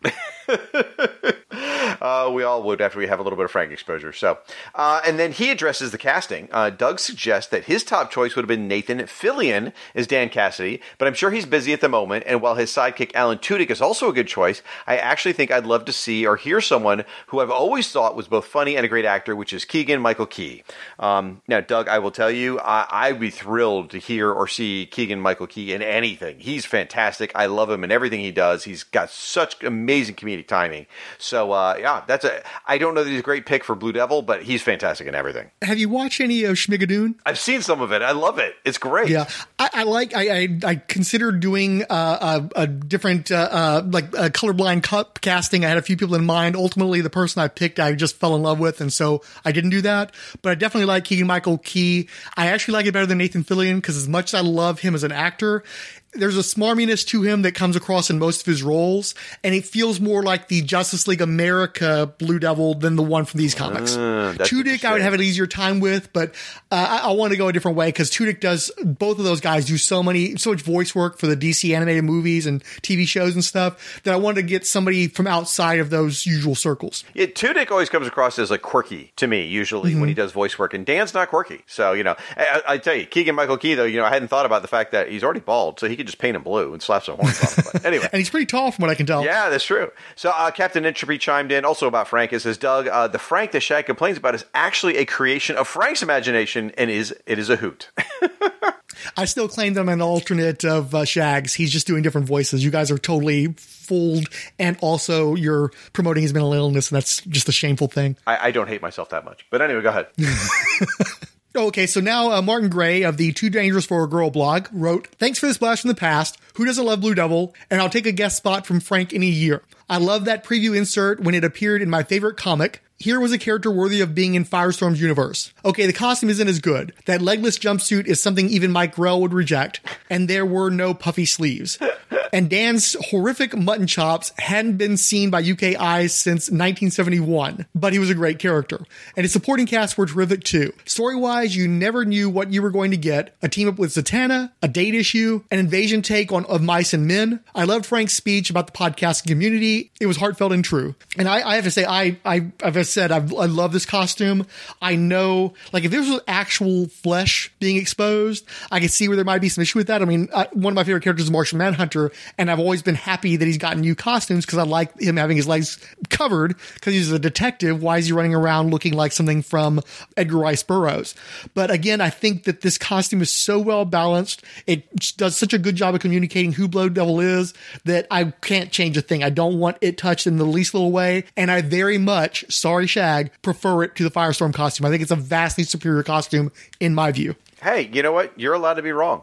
We all would after we have a little bit of Frank exposure. So, and then he addresses the casting. Doug suggests that his top choice would have been Nathan Fillion as Dan Cassidy, but I'm sure he's busy at the moment. And while his sidekick Alan Tudyk is also a good choice, I actually think I'd love to see or hear someone who I've always thought was both funny and a great actor, which is Keegan-Michael Key. Now, Doug, I will tell you, I'd be thrilled to hear or see Keegan-Michael Key in anything. He's fantastic. I love him in everything he does. He's got such amazing comedic timing. So, yeah, I don't know that he's a great pick for Blue Devil, but he's fantastic in everything. Have you watched any of Schmigadoon? I've seen some of it. I love it. It's great. Yeah, I considered doing a different colorblind casting. I had a few people in mind. Ultimately, the person I picked, I just fell in love with, and so I didn't do that. But I definitely like Keegan-Michael Key. I actually like it better than Nathan Fillion because as much as I love him as an actor, there's a smarminess to him that comes across in most of his roles, and it feels more like the Justice League America Blue Devil than the one from these comics. Tudyk I would have an easier time with, but I want to go a different way because Tudyk does, both of those guys do so much voice work for the DC animated movies and TV shows and stuff that I wanted to get somebody from outside of those usual circles. Yeah, Tudyk always comes across as like quirky to me, usually, when he does voice work, and Dan's not quirky. So, I tell you, Keegan-Michael Key, though, I hadn't thought about the fact that he's already bald, so he could just paint him blue and slap some horns on him. But anyway. And he's pretty tall from what I can tell. Yeah, that's true. So Captain Entropy chimed in also about Frank. It says, Doug, the Frank that Shag complains about is actually a creation of Frank's imagination, and it is a hoot. I still claim that I'm an alternate of Shag's. He's just doing different voices. You guys are totally fooled, and also you're promoting his mental illness, and that's just a shameful thing. I don't hate myself that much. But anyway, go ahead. Okay, so now Martin Gray of the Too Dangerous for a Girl blog wrote, thanks for this blast from the past. Who doesn't love Blue Devil? And I'll take a guest spot from Frank in a year. I love that preview insert when it appeared in my favorite comic. Here was a character worthy of being in Firestorm's universe. Okay, the costume isn't as good. That legless jumpsuit is something even Mike Grell would reject. And there were no puffy sleeves. And Dan's horrific mutton chops hadn't been seen by UK eyes since 1971, but he was a great character. And his supporting cast were terrific too. Story-wise, you never knew what you were going to get. A team up with Zatanna, a date issue, an invasion take of mice and men. I loved Frank's speech about the podcasting community. It was heartfelt and true. And I have to say, I've said, I love this costume. I know, like, if this was actual flesh being exposed, I could see where there might be some issue with that. I mean, one of my favorite characters is Martian Manhunter, and I've always been happy that he's gotten new costumes because I like him having his legs covered because he's a detective. Why is he running around looking like something from Edgar Rice Burroughs? But again, I think that this costume is so well balanced. It does such a good job of communicating who Blue Devil is that I can't change a thing. I don't want it touched in the least little way. And I very much, sorry Shag, prefer it to the Firestorm costume. I think it's a vastly superior costume in my view. Hey, you know what? You're allowed to be wrong.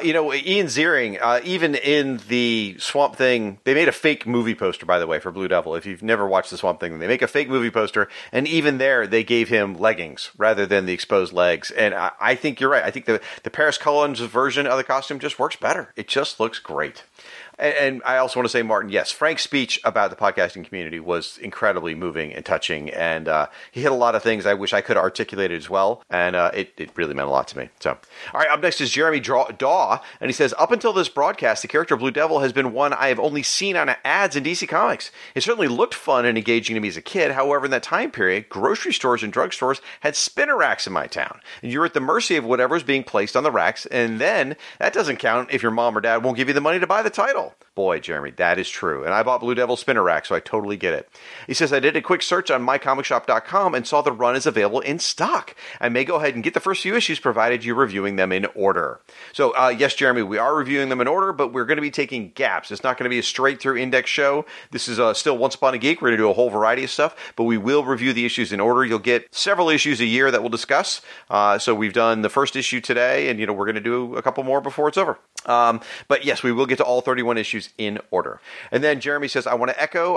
Ian Ziering, even in the Swamp Thing, they made a fake movie poster, by the way, for Blue Devil. If you've never watched the Swamp Thing, they make a fake movie poster, and even there, they gave him leggings rather than the exposed legs. And I think you're right. I think the Paris Cullens version of the costume just works better. It just looks great. And I also want to say, Martin, yes, Frank's speech about the podcasting community was incredibly moving and touching, and he hit a lot of things I wish I could articulate it as well, and it really meant a lot to me. So, all right, up next is Jeremy Daw, and he says, up until this broadcast, the character of Blue Devil has been one I have only seen on ads in DC Comics. It certainly looked fun and engaging to me as a kid. However, in that time period, grocery stores and drugstores had spinner racks in my town, and you were at the mercy of whatever was being placed on the racks, and then that doesn't count if your mom or dad won't give you the money to buy the title. Boy, Jeremy, that is true. And I bought Blue Devil spinner rack, so I totally get it. He says, I did a quick search on mycomicshop.com and saw the run is available in stock. I may go ahead and get the first few issues provided you're reviewing them in order. So, yes, Jeremy, we are reviewing them in order, but we're going to be taking gaps. It's not going to be a straight-through index show. This is still Once Upon a Geek. We're going to do a whole variety of stuff, but we will review the issues in order. You'll get several issues a year that we'll discuss. So we've done the first issue today, and we're going to do a couple more before it's over. But yes, we will get to all 31 issues in order. And then Jeremy says, I want to echo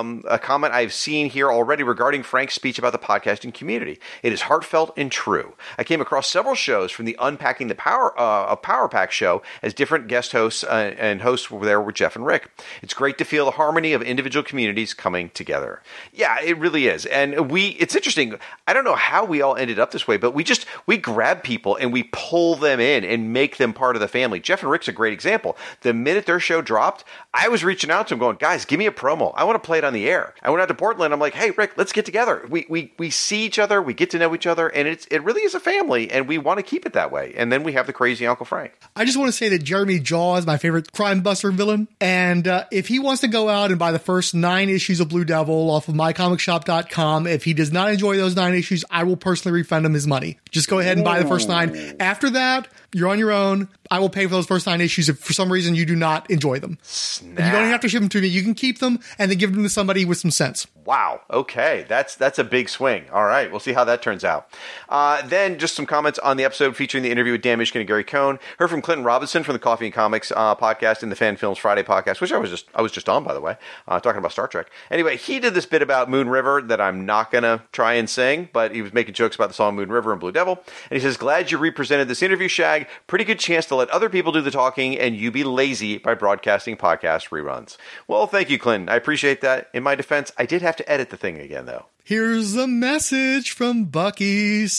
a comment I've seen here already regarding Frank's speech about the podcasting community. It is heartfelt and true. I came across several shows from the Unpacking the Power Pack show as different guest hosts and hosts were there with Jeff and Rick. It's great to feel the harmony of individual communities coming together. Yeah, it really is. And it's interesting. I don't know how we all ended up this way, but we grab people and we pull them in and make them part of the family. Jeff and Rick's a great example. The minute their show dropped, I was reaching out to him going, guys, give me a promo. I want to play it on the air. I went out to Portland. I'm like, hey, Rick, let's get together. We see each other. We get to know each other. And it really is a family. And we want to keep it that way. And then we have the crazy Uncle Frank. I just want to say that Jeremy Jaw is my favorite crime buster villain. And if he wants to go out and buy the first 9 issues of Blue Devil off of mycomicshop.com, if he does not enjoy those 9 issues, I will personally refund him his money. Just go ahead and buy the first 9. After that, you're on your own. I will pay for those first 9 issues if for some reason you do not enjoy them. Snap. You don't have to ship them to me. You can keep them and then give them to somebody with some sense. Wow. Okay. That's a big swing. All right. We'll see how that turns out. Then just some comments on the episode featuring the interview with Dan Mishkin and Gary Cohn. Heard from Clinton Robinson from the Coffee and Comics podcast and the Fan Films Friday podcast, which I was just on, by the way, talking about Star Trek. Anyway, he did this bit about Moon River that I'm not going to try and sing, but he was making jokes about the song Moon River and Blue Devil. And he says, glad you represented this interview, Shag. Pretty good chance to let other people do the talking and you be lazy by broadcasting podcast reruns. Well, thank you, Clinton. I appreciate that. In my defense, I did have to edit the thing again, though. Here's a message from Bucky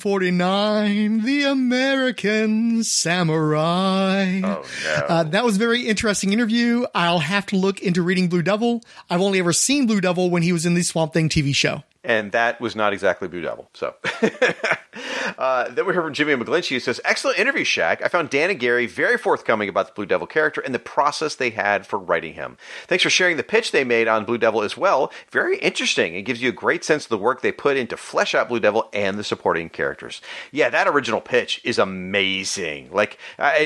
749, the American Samurai. Oh, no. That was a very interesting interview. I'll have to look into reading Blue Devil. I've only ever seen Blue Devil when he was in the Swamp Thing TV show. And that was not exactly Blue Devil. So then we heard from Jimmy McGlinchey, who says, excellent interview, Shaq. I found Dan and Gary very forthcoming about the Blue Devil character and the process they had for writing him. Thanks for sharing the pitch they made on Blue Devil as well. Very interesting. It gives you a great sense of the work they put in to flesh out Blue Devil and the supporting characters. Yeah, that original pitch is amazing. Like,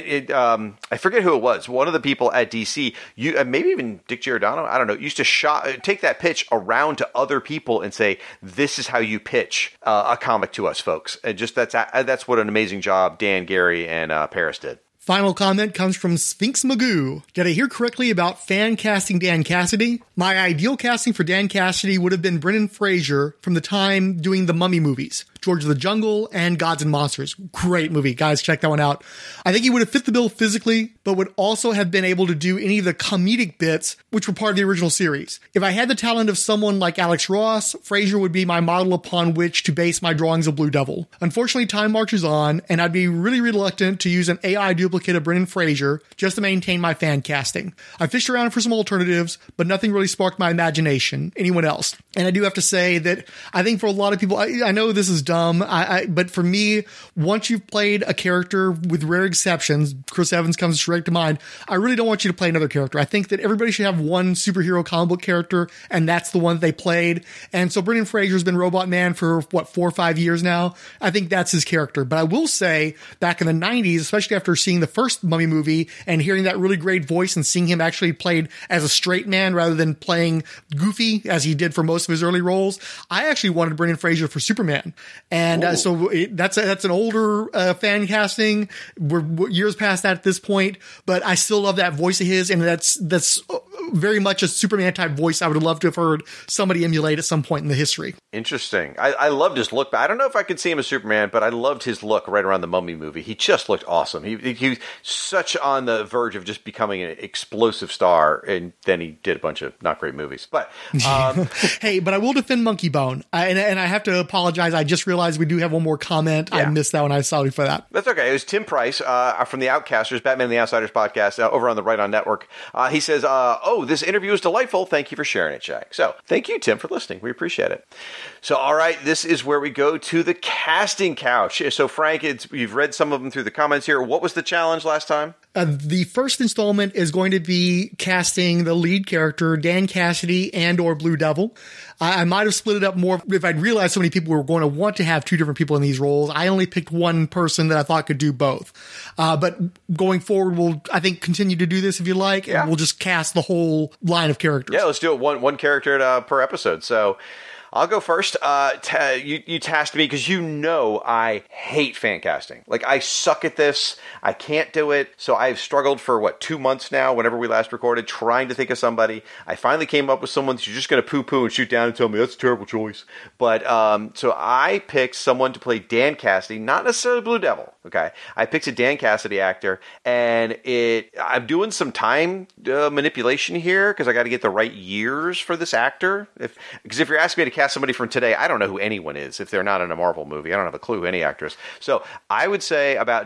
I forget who it was. One of the people at DC, maybe even Dick Giordano, I don't know, used to take that pitch around to other people and say, this is how you pitch a comic to us, folks. And just that's what an amazing job Dan, Gary, and Paris did. Final comment comes from Sphinx Magoo. Did I hear correctly about fan casting Dan Cassidy? My ideal casting for Dan Cassidy would have been Brendan Fraser from the time doing the Mummy movies. George of the Jungle, and Gods and Monsters. Great movie. Guys, check that one out. I think he would have fit the bill physically, but would also have been able to do any of the comedic bits, which were part of the original series. If I had the talent of someone like Alex Ross, Fraser would be my model upon which to base my drawings of Blue Devil. Unfortunately, time marches on, and I'd be really reluctant to use an AI duplicate of Brendan Fraser just to maintain my fan casting. I fished around for some alternatives, but nothing really sparked my imagination. Anyone else? And I do have to say that I think for a lot of people, I know this is dumb, but for me, once you've played a character, with rare exceptions, Chris Evans comes straight to mind, I really don't want you to play another character. I think that everybody should have one superhero comic book character, and that's the one that they played. And so Brendan Fraser's been Robot Man for, 4 or 5 years now. I think that's his character. But I will say, back in the 90s, especially after seeing the first Mummy movie and hearing that really great voice and seeing him actually played as a straight man rather than playing goofy as he did for most of his early roles, I actually wanted Brendan Fraser for Superman. And that's an older fan casting. We're years past that at this point, but I still love that voice of his, and that's very much a Superman type voice I would have loved to have heard somebody emulate at some point in the history. Interesting. I loved his look, but I don't know if I could see him as Superman, but I loved his look right around the Mummy movie. He just looked awesome. He was such on the verge of just becoming an explosive star, and then he did a bunch of not great movies. But hey, but I will defend Monkey Bone, and I have to apologize. I just realized we do have one more comment. Yeah. I missed that one. I'm sorry for that. That's okay. It was Tim Price from the Outcasters, Batman and the Outsiders podcast over on the Right On Network. He says, this interview is delightful. Thank you for sharing it, Jack. So thank you, Tim, for listening. We appreciate it. So, all right, this is where we go to the casting couch. So, Frank, you've read some of them through the comments here. What was the challenge last time? The first installment is going to be casting the lead character, Dan Cassidy and or Blue Devil. I might have split it up more if I'd realized so many people were going to want to have two different people in these roles. I only picked one person that I thought could do both. But going forward, we'll, I think, continue to do this if you like, and we'll just cast the whole line of characters. Yeah, let's do it one character per episode. So I'll go first. You tasked me because I hate fan casting. Like, I suck at this. I can't do it. So I've struggled for, 2 months now, whenever we last recorded, trying to think of somebody. I finally came up with someone that you're just going to poo-poo and shoot down and tell me that's a terrible choice. But so I picked someone to play Dan Cassidy, not necessarily Blue Devil. Okay, I picked a Dan Cassidy actor, and I'm doing some time manipulation here because I got to get the right years for this actor. Because if you're asking me to cast somebody from today, I don't know who anyone is if they're not in a Marvel movie. I don't have a clue who any actress. So I would say about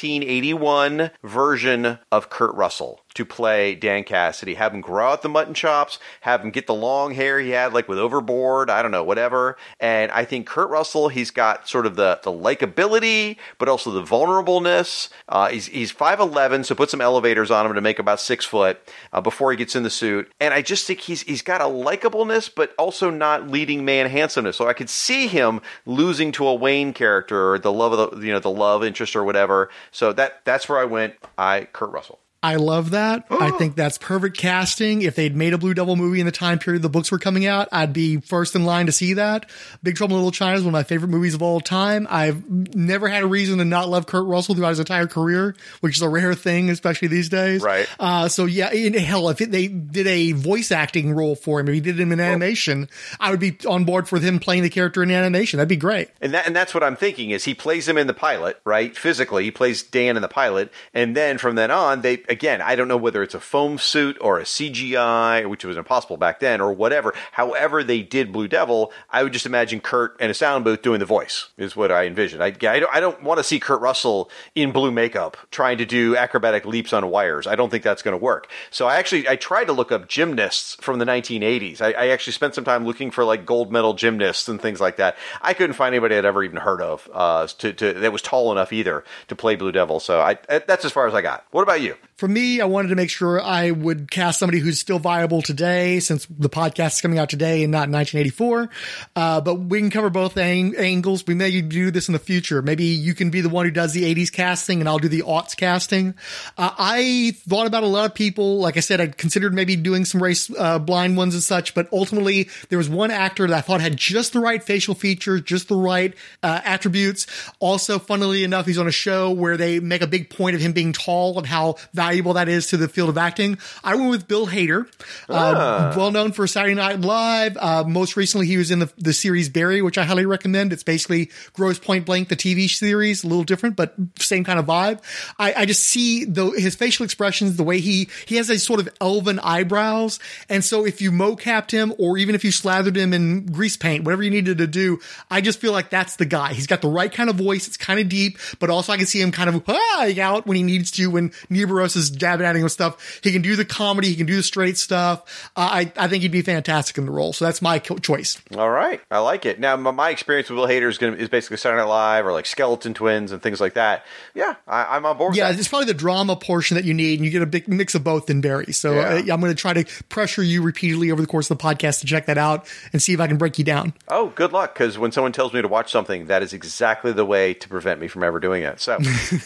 1981 version of Kurt Russell to play Dan Cassidy. Have him grow out the mutton chops, have him get the long hair he had like with Overboard, I don't know, whatever. And I think Kurt Russell, he's got sort of the likability, but also the vulnerableness. He's 5'11", so put some elevators on him to make about 6 foot before he gets in the suit. And I just think he's got a likableness, but also not leading man handsomeness. So I could see him losing to a Wayne character, or the love of the love interest or whatever. So that's where I went. Kurt Russell. I love that. I think that's perfect casting. If they'd made a Blue Devil movie in the time period the books were coming out, I'd be first in line to see that. Big Trouble in Little China is one of my favorite movies of all time. I've never had a reason to not love Kurt Russell throughout his entire career, which is a rare thing, especially these days. Right. So yeah, hell, if they did a voice acting role for him, if he did him in animation, I would be on board for him playing the character in animation. That'd be great. And that's what I'm thinking is he plays him in the pilot, right? Physically, he plays Dan in the pilot. And then from then on, again, I don't know whether it's a foam suit or a CGI, which was impossible back then, or whatever. However they did Blue Devil, I would just imagine Kurt in a sound booth doing the voice, is what I envisioned. I don't want to see Kurt Russell in blue makeup trying to do acrobatic leaps on wires. I don't think that's going to work. So I tried to look up gymnasts from the 1980s. I actually spent some time looking for like gold medal gymnasts and things like that. I couldn't find anybody I'd ever even heard of that was tall enough either to play Blue Devil. So that's as far as I got. What about you? For me, I wanted to make sure I would cast somebody who's still viable today, since the podcast is coming out today and not in 1984. But we can cover both angles. We may do this in the future. Maybe you can be the one who does the 80s casting and I'll do the aughts casting. I thought about a lot of people. Like I said, I considered maybe doing some race blind ones and such, but ultimately there was one actor that I thought had just the right facial features, just the right attributes. Also, funnily enough, he's on a show where they make a big point of him being tall and how valuable that is to the field of acting. I went with Bill Hader, well known for Saturday Night Live. Most recently, he was in the series Barry, which I highly recommend. It's basically Grosse Point Blank, the TV series, a little different, but same kind of vibe. I just see his facial expressions, the way he has a sort of elven eyebrows. And so if you mocapped him, or even if you slathered him in grease paint, whatever you needed to do, I just feel like that's the guy. He's got the right kind of voice. It's kind of deep, but also I can see him kind of out when he needs to, when Nieburos is jabbing at him with stuff. He can do the comedy. He can do the straight stuff. I think he'd be fantastic in the role. So that's my choice. All right. I like it. Now, my experience with Bill Hader is basically Saturday Night Live or like Skeleton Twins and things like that. Yeah, I'm on board with that. Yeah, it's probably the drama portion that you need, and you get a big mix of both in Barry. So I'm going to try to pressure you repeatedly over the course of the podcast to check that out and see if I can break you down. Oh, good luck, because when someone tells me to watch something, that is exactly the way to prevent me from ever doing it. So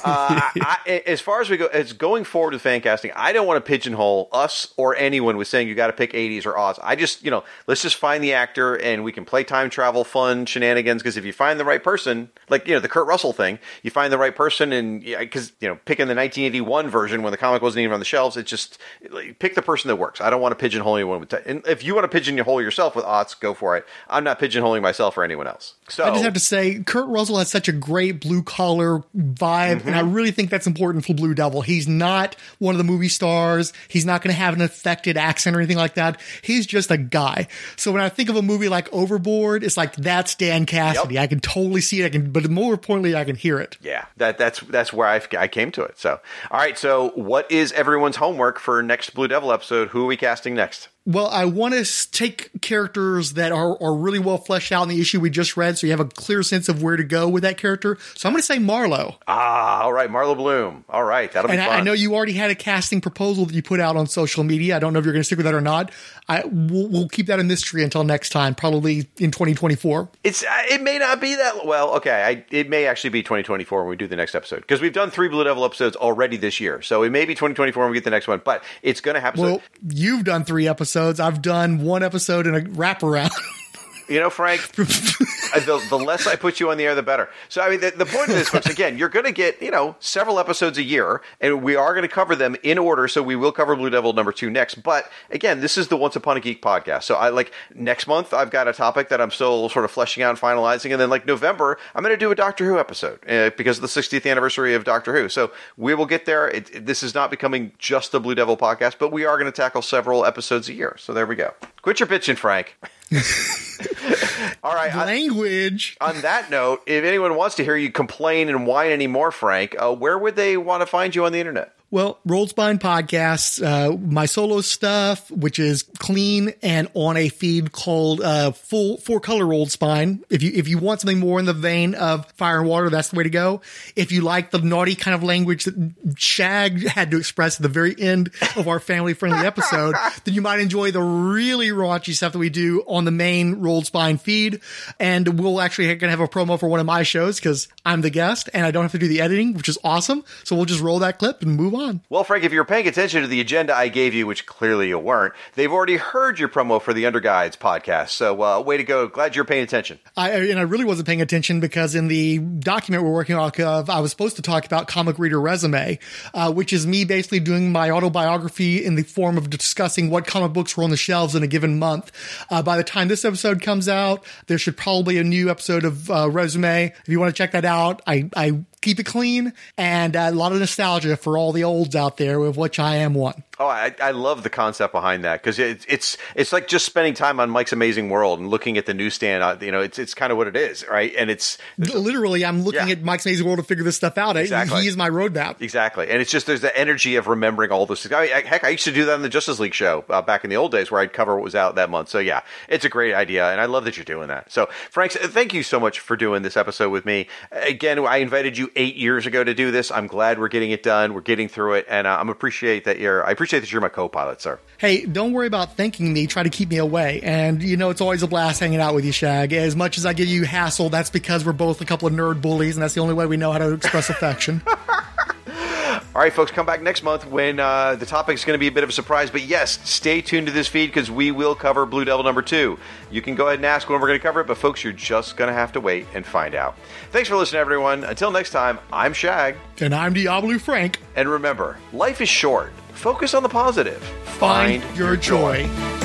as far as going forward with fan casting, I don't want to pigeonhole us or anyone with saying you got to pick 80s or aughts. I just, let's just find the actor and we can play time travel fun shenanigans, because if you find the right person, like, the Kurt Russell thing, you find the right person, and because, picking the 1981 version when the comic wasn't even on the shelves, it's just pick the person that works. I don't want to pigeonhole anyone with and if you want to pigeonhole yourself with aughts, go for it. I'm not pigeonholing myself or anyone else. So I just have to say, Kurt Russell has such a great blue collar vibe, and I really think that's important for Blue Devil. He's not one of the movie stars. He's not going to have an affected accent or anything like that. He's just a guy. So when I think of a movie like Overboard, it's like, that's Dan Cassidy. Yep. I can totally see it. But more importantly, I can hear it. Yeah, that's where I came to it. So, all right. So what is everyone's homework for next Blue Devil episode? Who are we casting next? Well, I want to take characters that are really well fleshed out in the issue we just read, so you have a clear sense of where to go with that character. So I'm going to say Marlowe. All right, Marlowe Bloom. All right, that'll be fun. I know you already had a casting proposal that you put out on social media. I don't know if you're going to stick with that or not. We'll keep that a mystery until next time, probably in 2024. It may not be that well. Okay, it may actually be 2024 when we do the next episode, because we've done 3 Blue Devil episodes already this year. So it may be 2024 when we get the next one, but it's going to happen. Well, you've done 3 episodes. I've done 1 episode and a wraparound. Frank, the less I put you on the air, the better. So, I mean, the point of this, folks, again, you're going to get, several episodes a year, and we are going to cover them in order. So we will cover Blue Devil number 2 next. But again, this is the Once Upon a Geek podcast. So next month, I've got a topic that I'm still sort of fleshing out and finalizing. And then November, I'm going to do a Doctor Who episode because of the 60th anniversary of Doctor Who. So we will get there. This is not becoming just the Blue Devil podcast, but we are going to tackle several episodes a year. So there we go. Quit your bitching, Frank. All right. Language. On that note, if anyone wants to hear you complain and whine anymore, Frank, where would they want to find you on the internet? Well, Rolled Spine Podcasts, my solo stuff, which is clean and on a feed called full 4-color Rolled Spine. If you want something more in the vein of Fire and Water, that's the way to go. If you like the naughty kind of language that Shag had to express at the very end of our family-friendly episode, then you might enjoy the really raunchy stuff that we do on the main Rolled Spine feed. And we'll actually going to have a promo for one of my shows because I'm the guest and I don't have to do the editing, which is awesome. So we'll just roll that clip and move on. Well, Frank, if you're paying attention to the agenda I gave you, which clearly you weren't, they've already heard your promo for the Underguides podcast. So way to go. Glad you're paying attention. I really wasn't paying attention because in the document we're working off of, I was supposed to talk about Comic Reader Resume, which is me basically doing my autobiography in the form of discussing what comic books were on the shelves in a given month. By the time this episode comes out, there should probably be a new episode of Resume. If you want to check that out, I keep it clean and a lot of nostalgia for all the olds out there, of which I am one. Oh, I love the concept behind that because it's like just spending time on Mike's Amazing World and looking at the newsstand. It's kind of what it is, right? And it's literally I'm looking at Mike's Amazing World to figure this stuff out. Exactly. He is my roadmap. Exactly, and it's just there's the energy of remembering all this. Heck, I used to do that on the Justice League show back in the old days where I'd cover what was out that month. So yeah, it's a great idea, and I love that you're doing that. So Frank, thank you so much for doing this episode with me. Again, I invited you 8 years ago to do this. I'm glad we're getting it done. We're getting through it, and I appreciate that you're my co-pilot, sir. Hey, don't worry about thanking me. Try to keep me away. And, it's always a blast hanging out with you, Shag. As much as I give you hassle, that's because we're both a couple of nerd bullies, and that's the only way we know how to express affection. All All right, folks, come back next month when the topic is going to be a bit of a surprise. But yes, stay tuned to this feed because we will cover Blue Devil number 2. You can go ahead and ask when we're going to cover it, but folks, you're just going to have to wait and find out. Thanks for listening, everyone. Until next time, I'm Shag. And I'm Diablo Frank. And remember, life is short. Focus on the positive. Find your joy.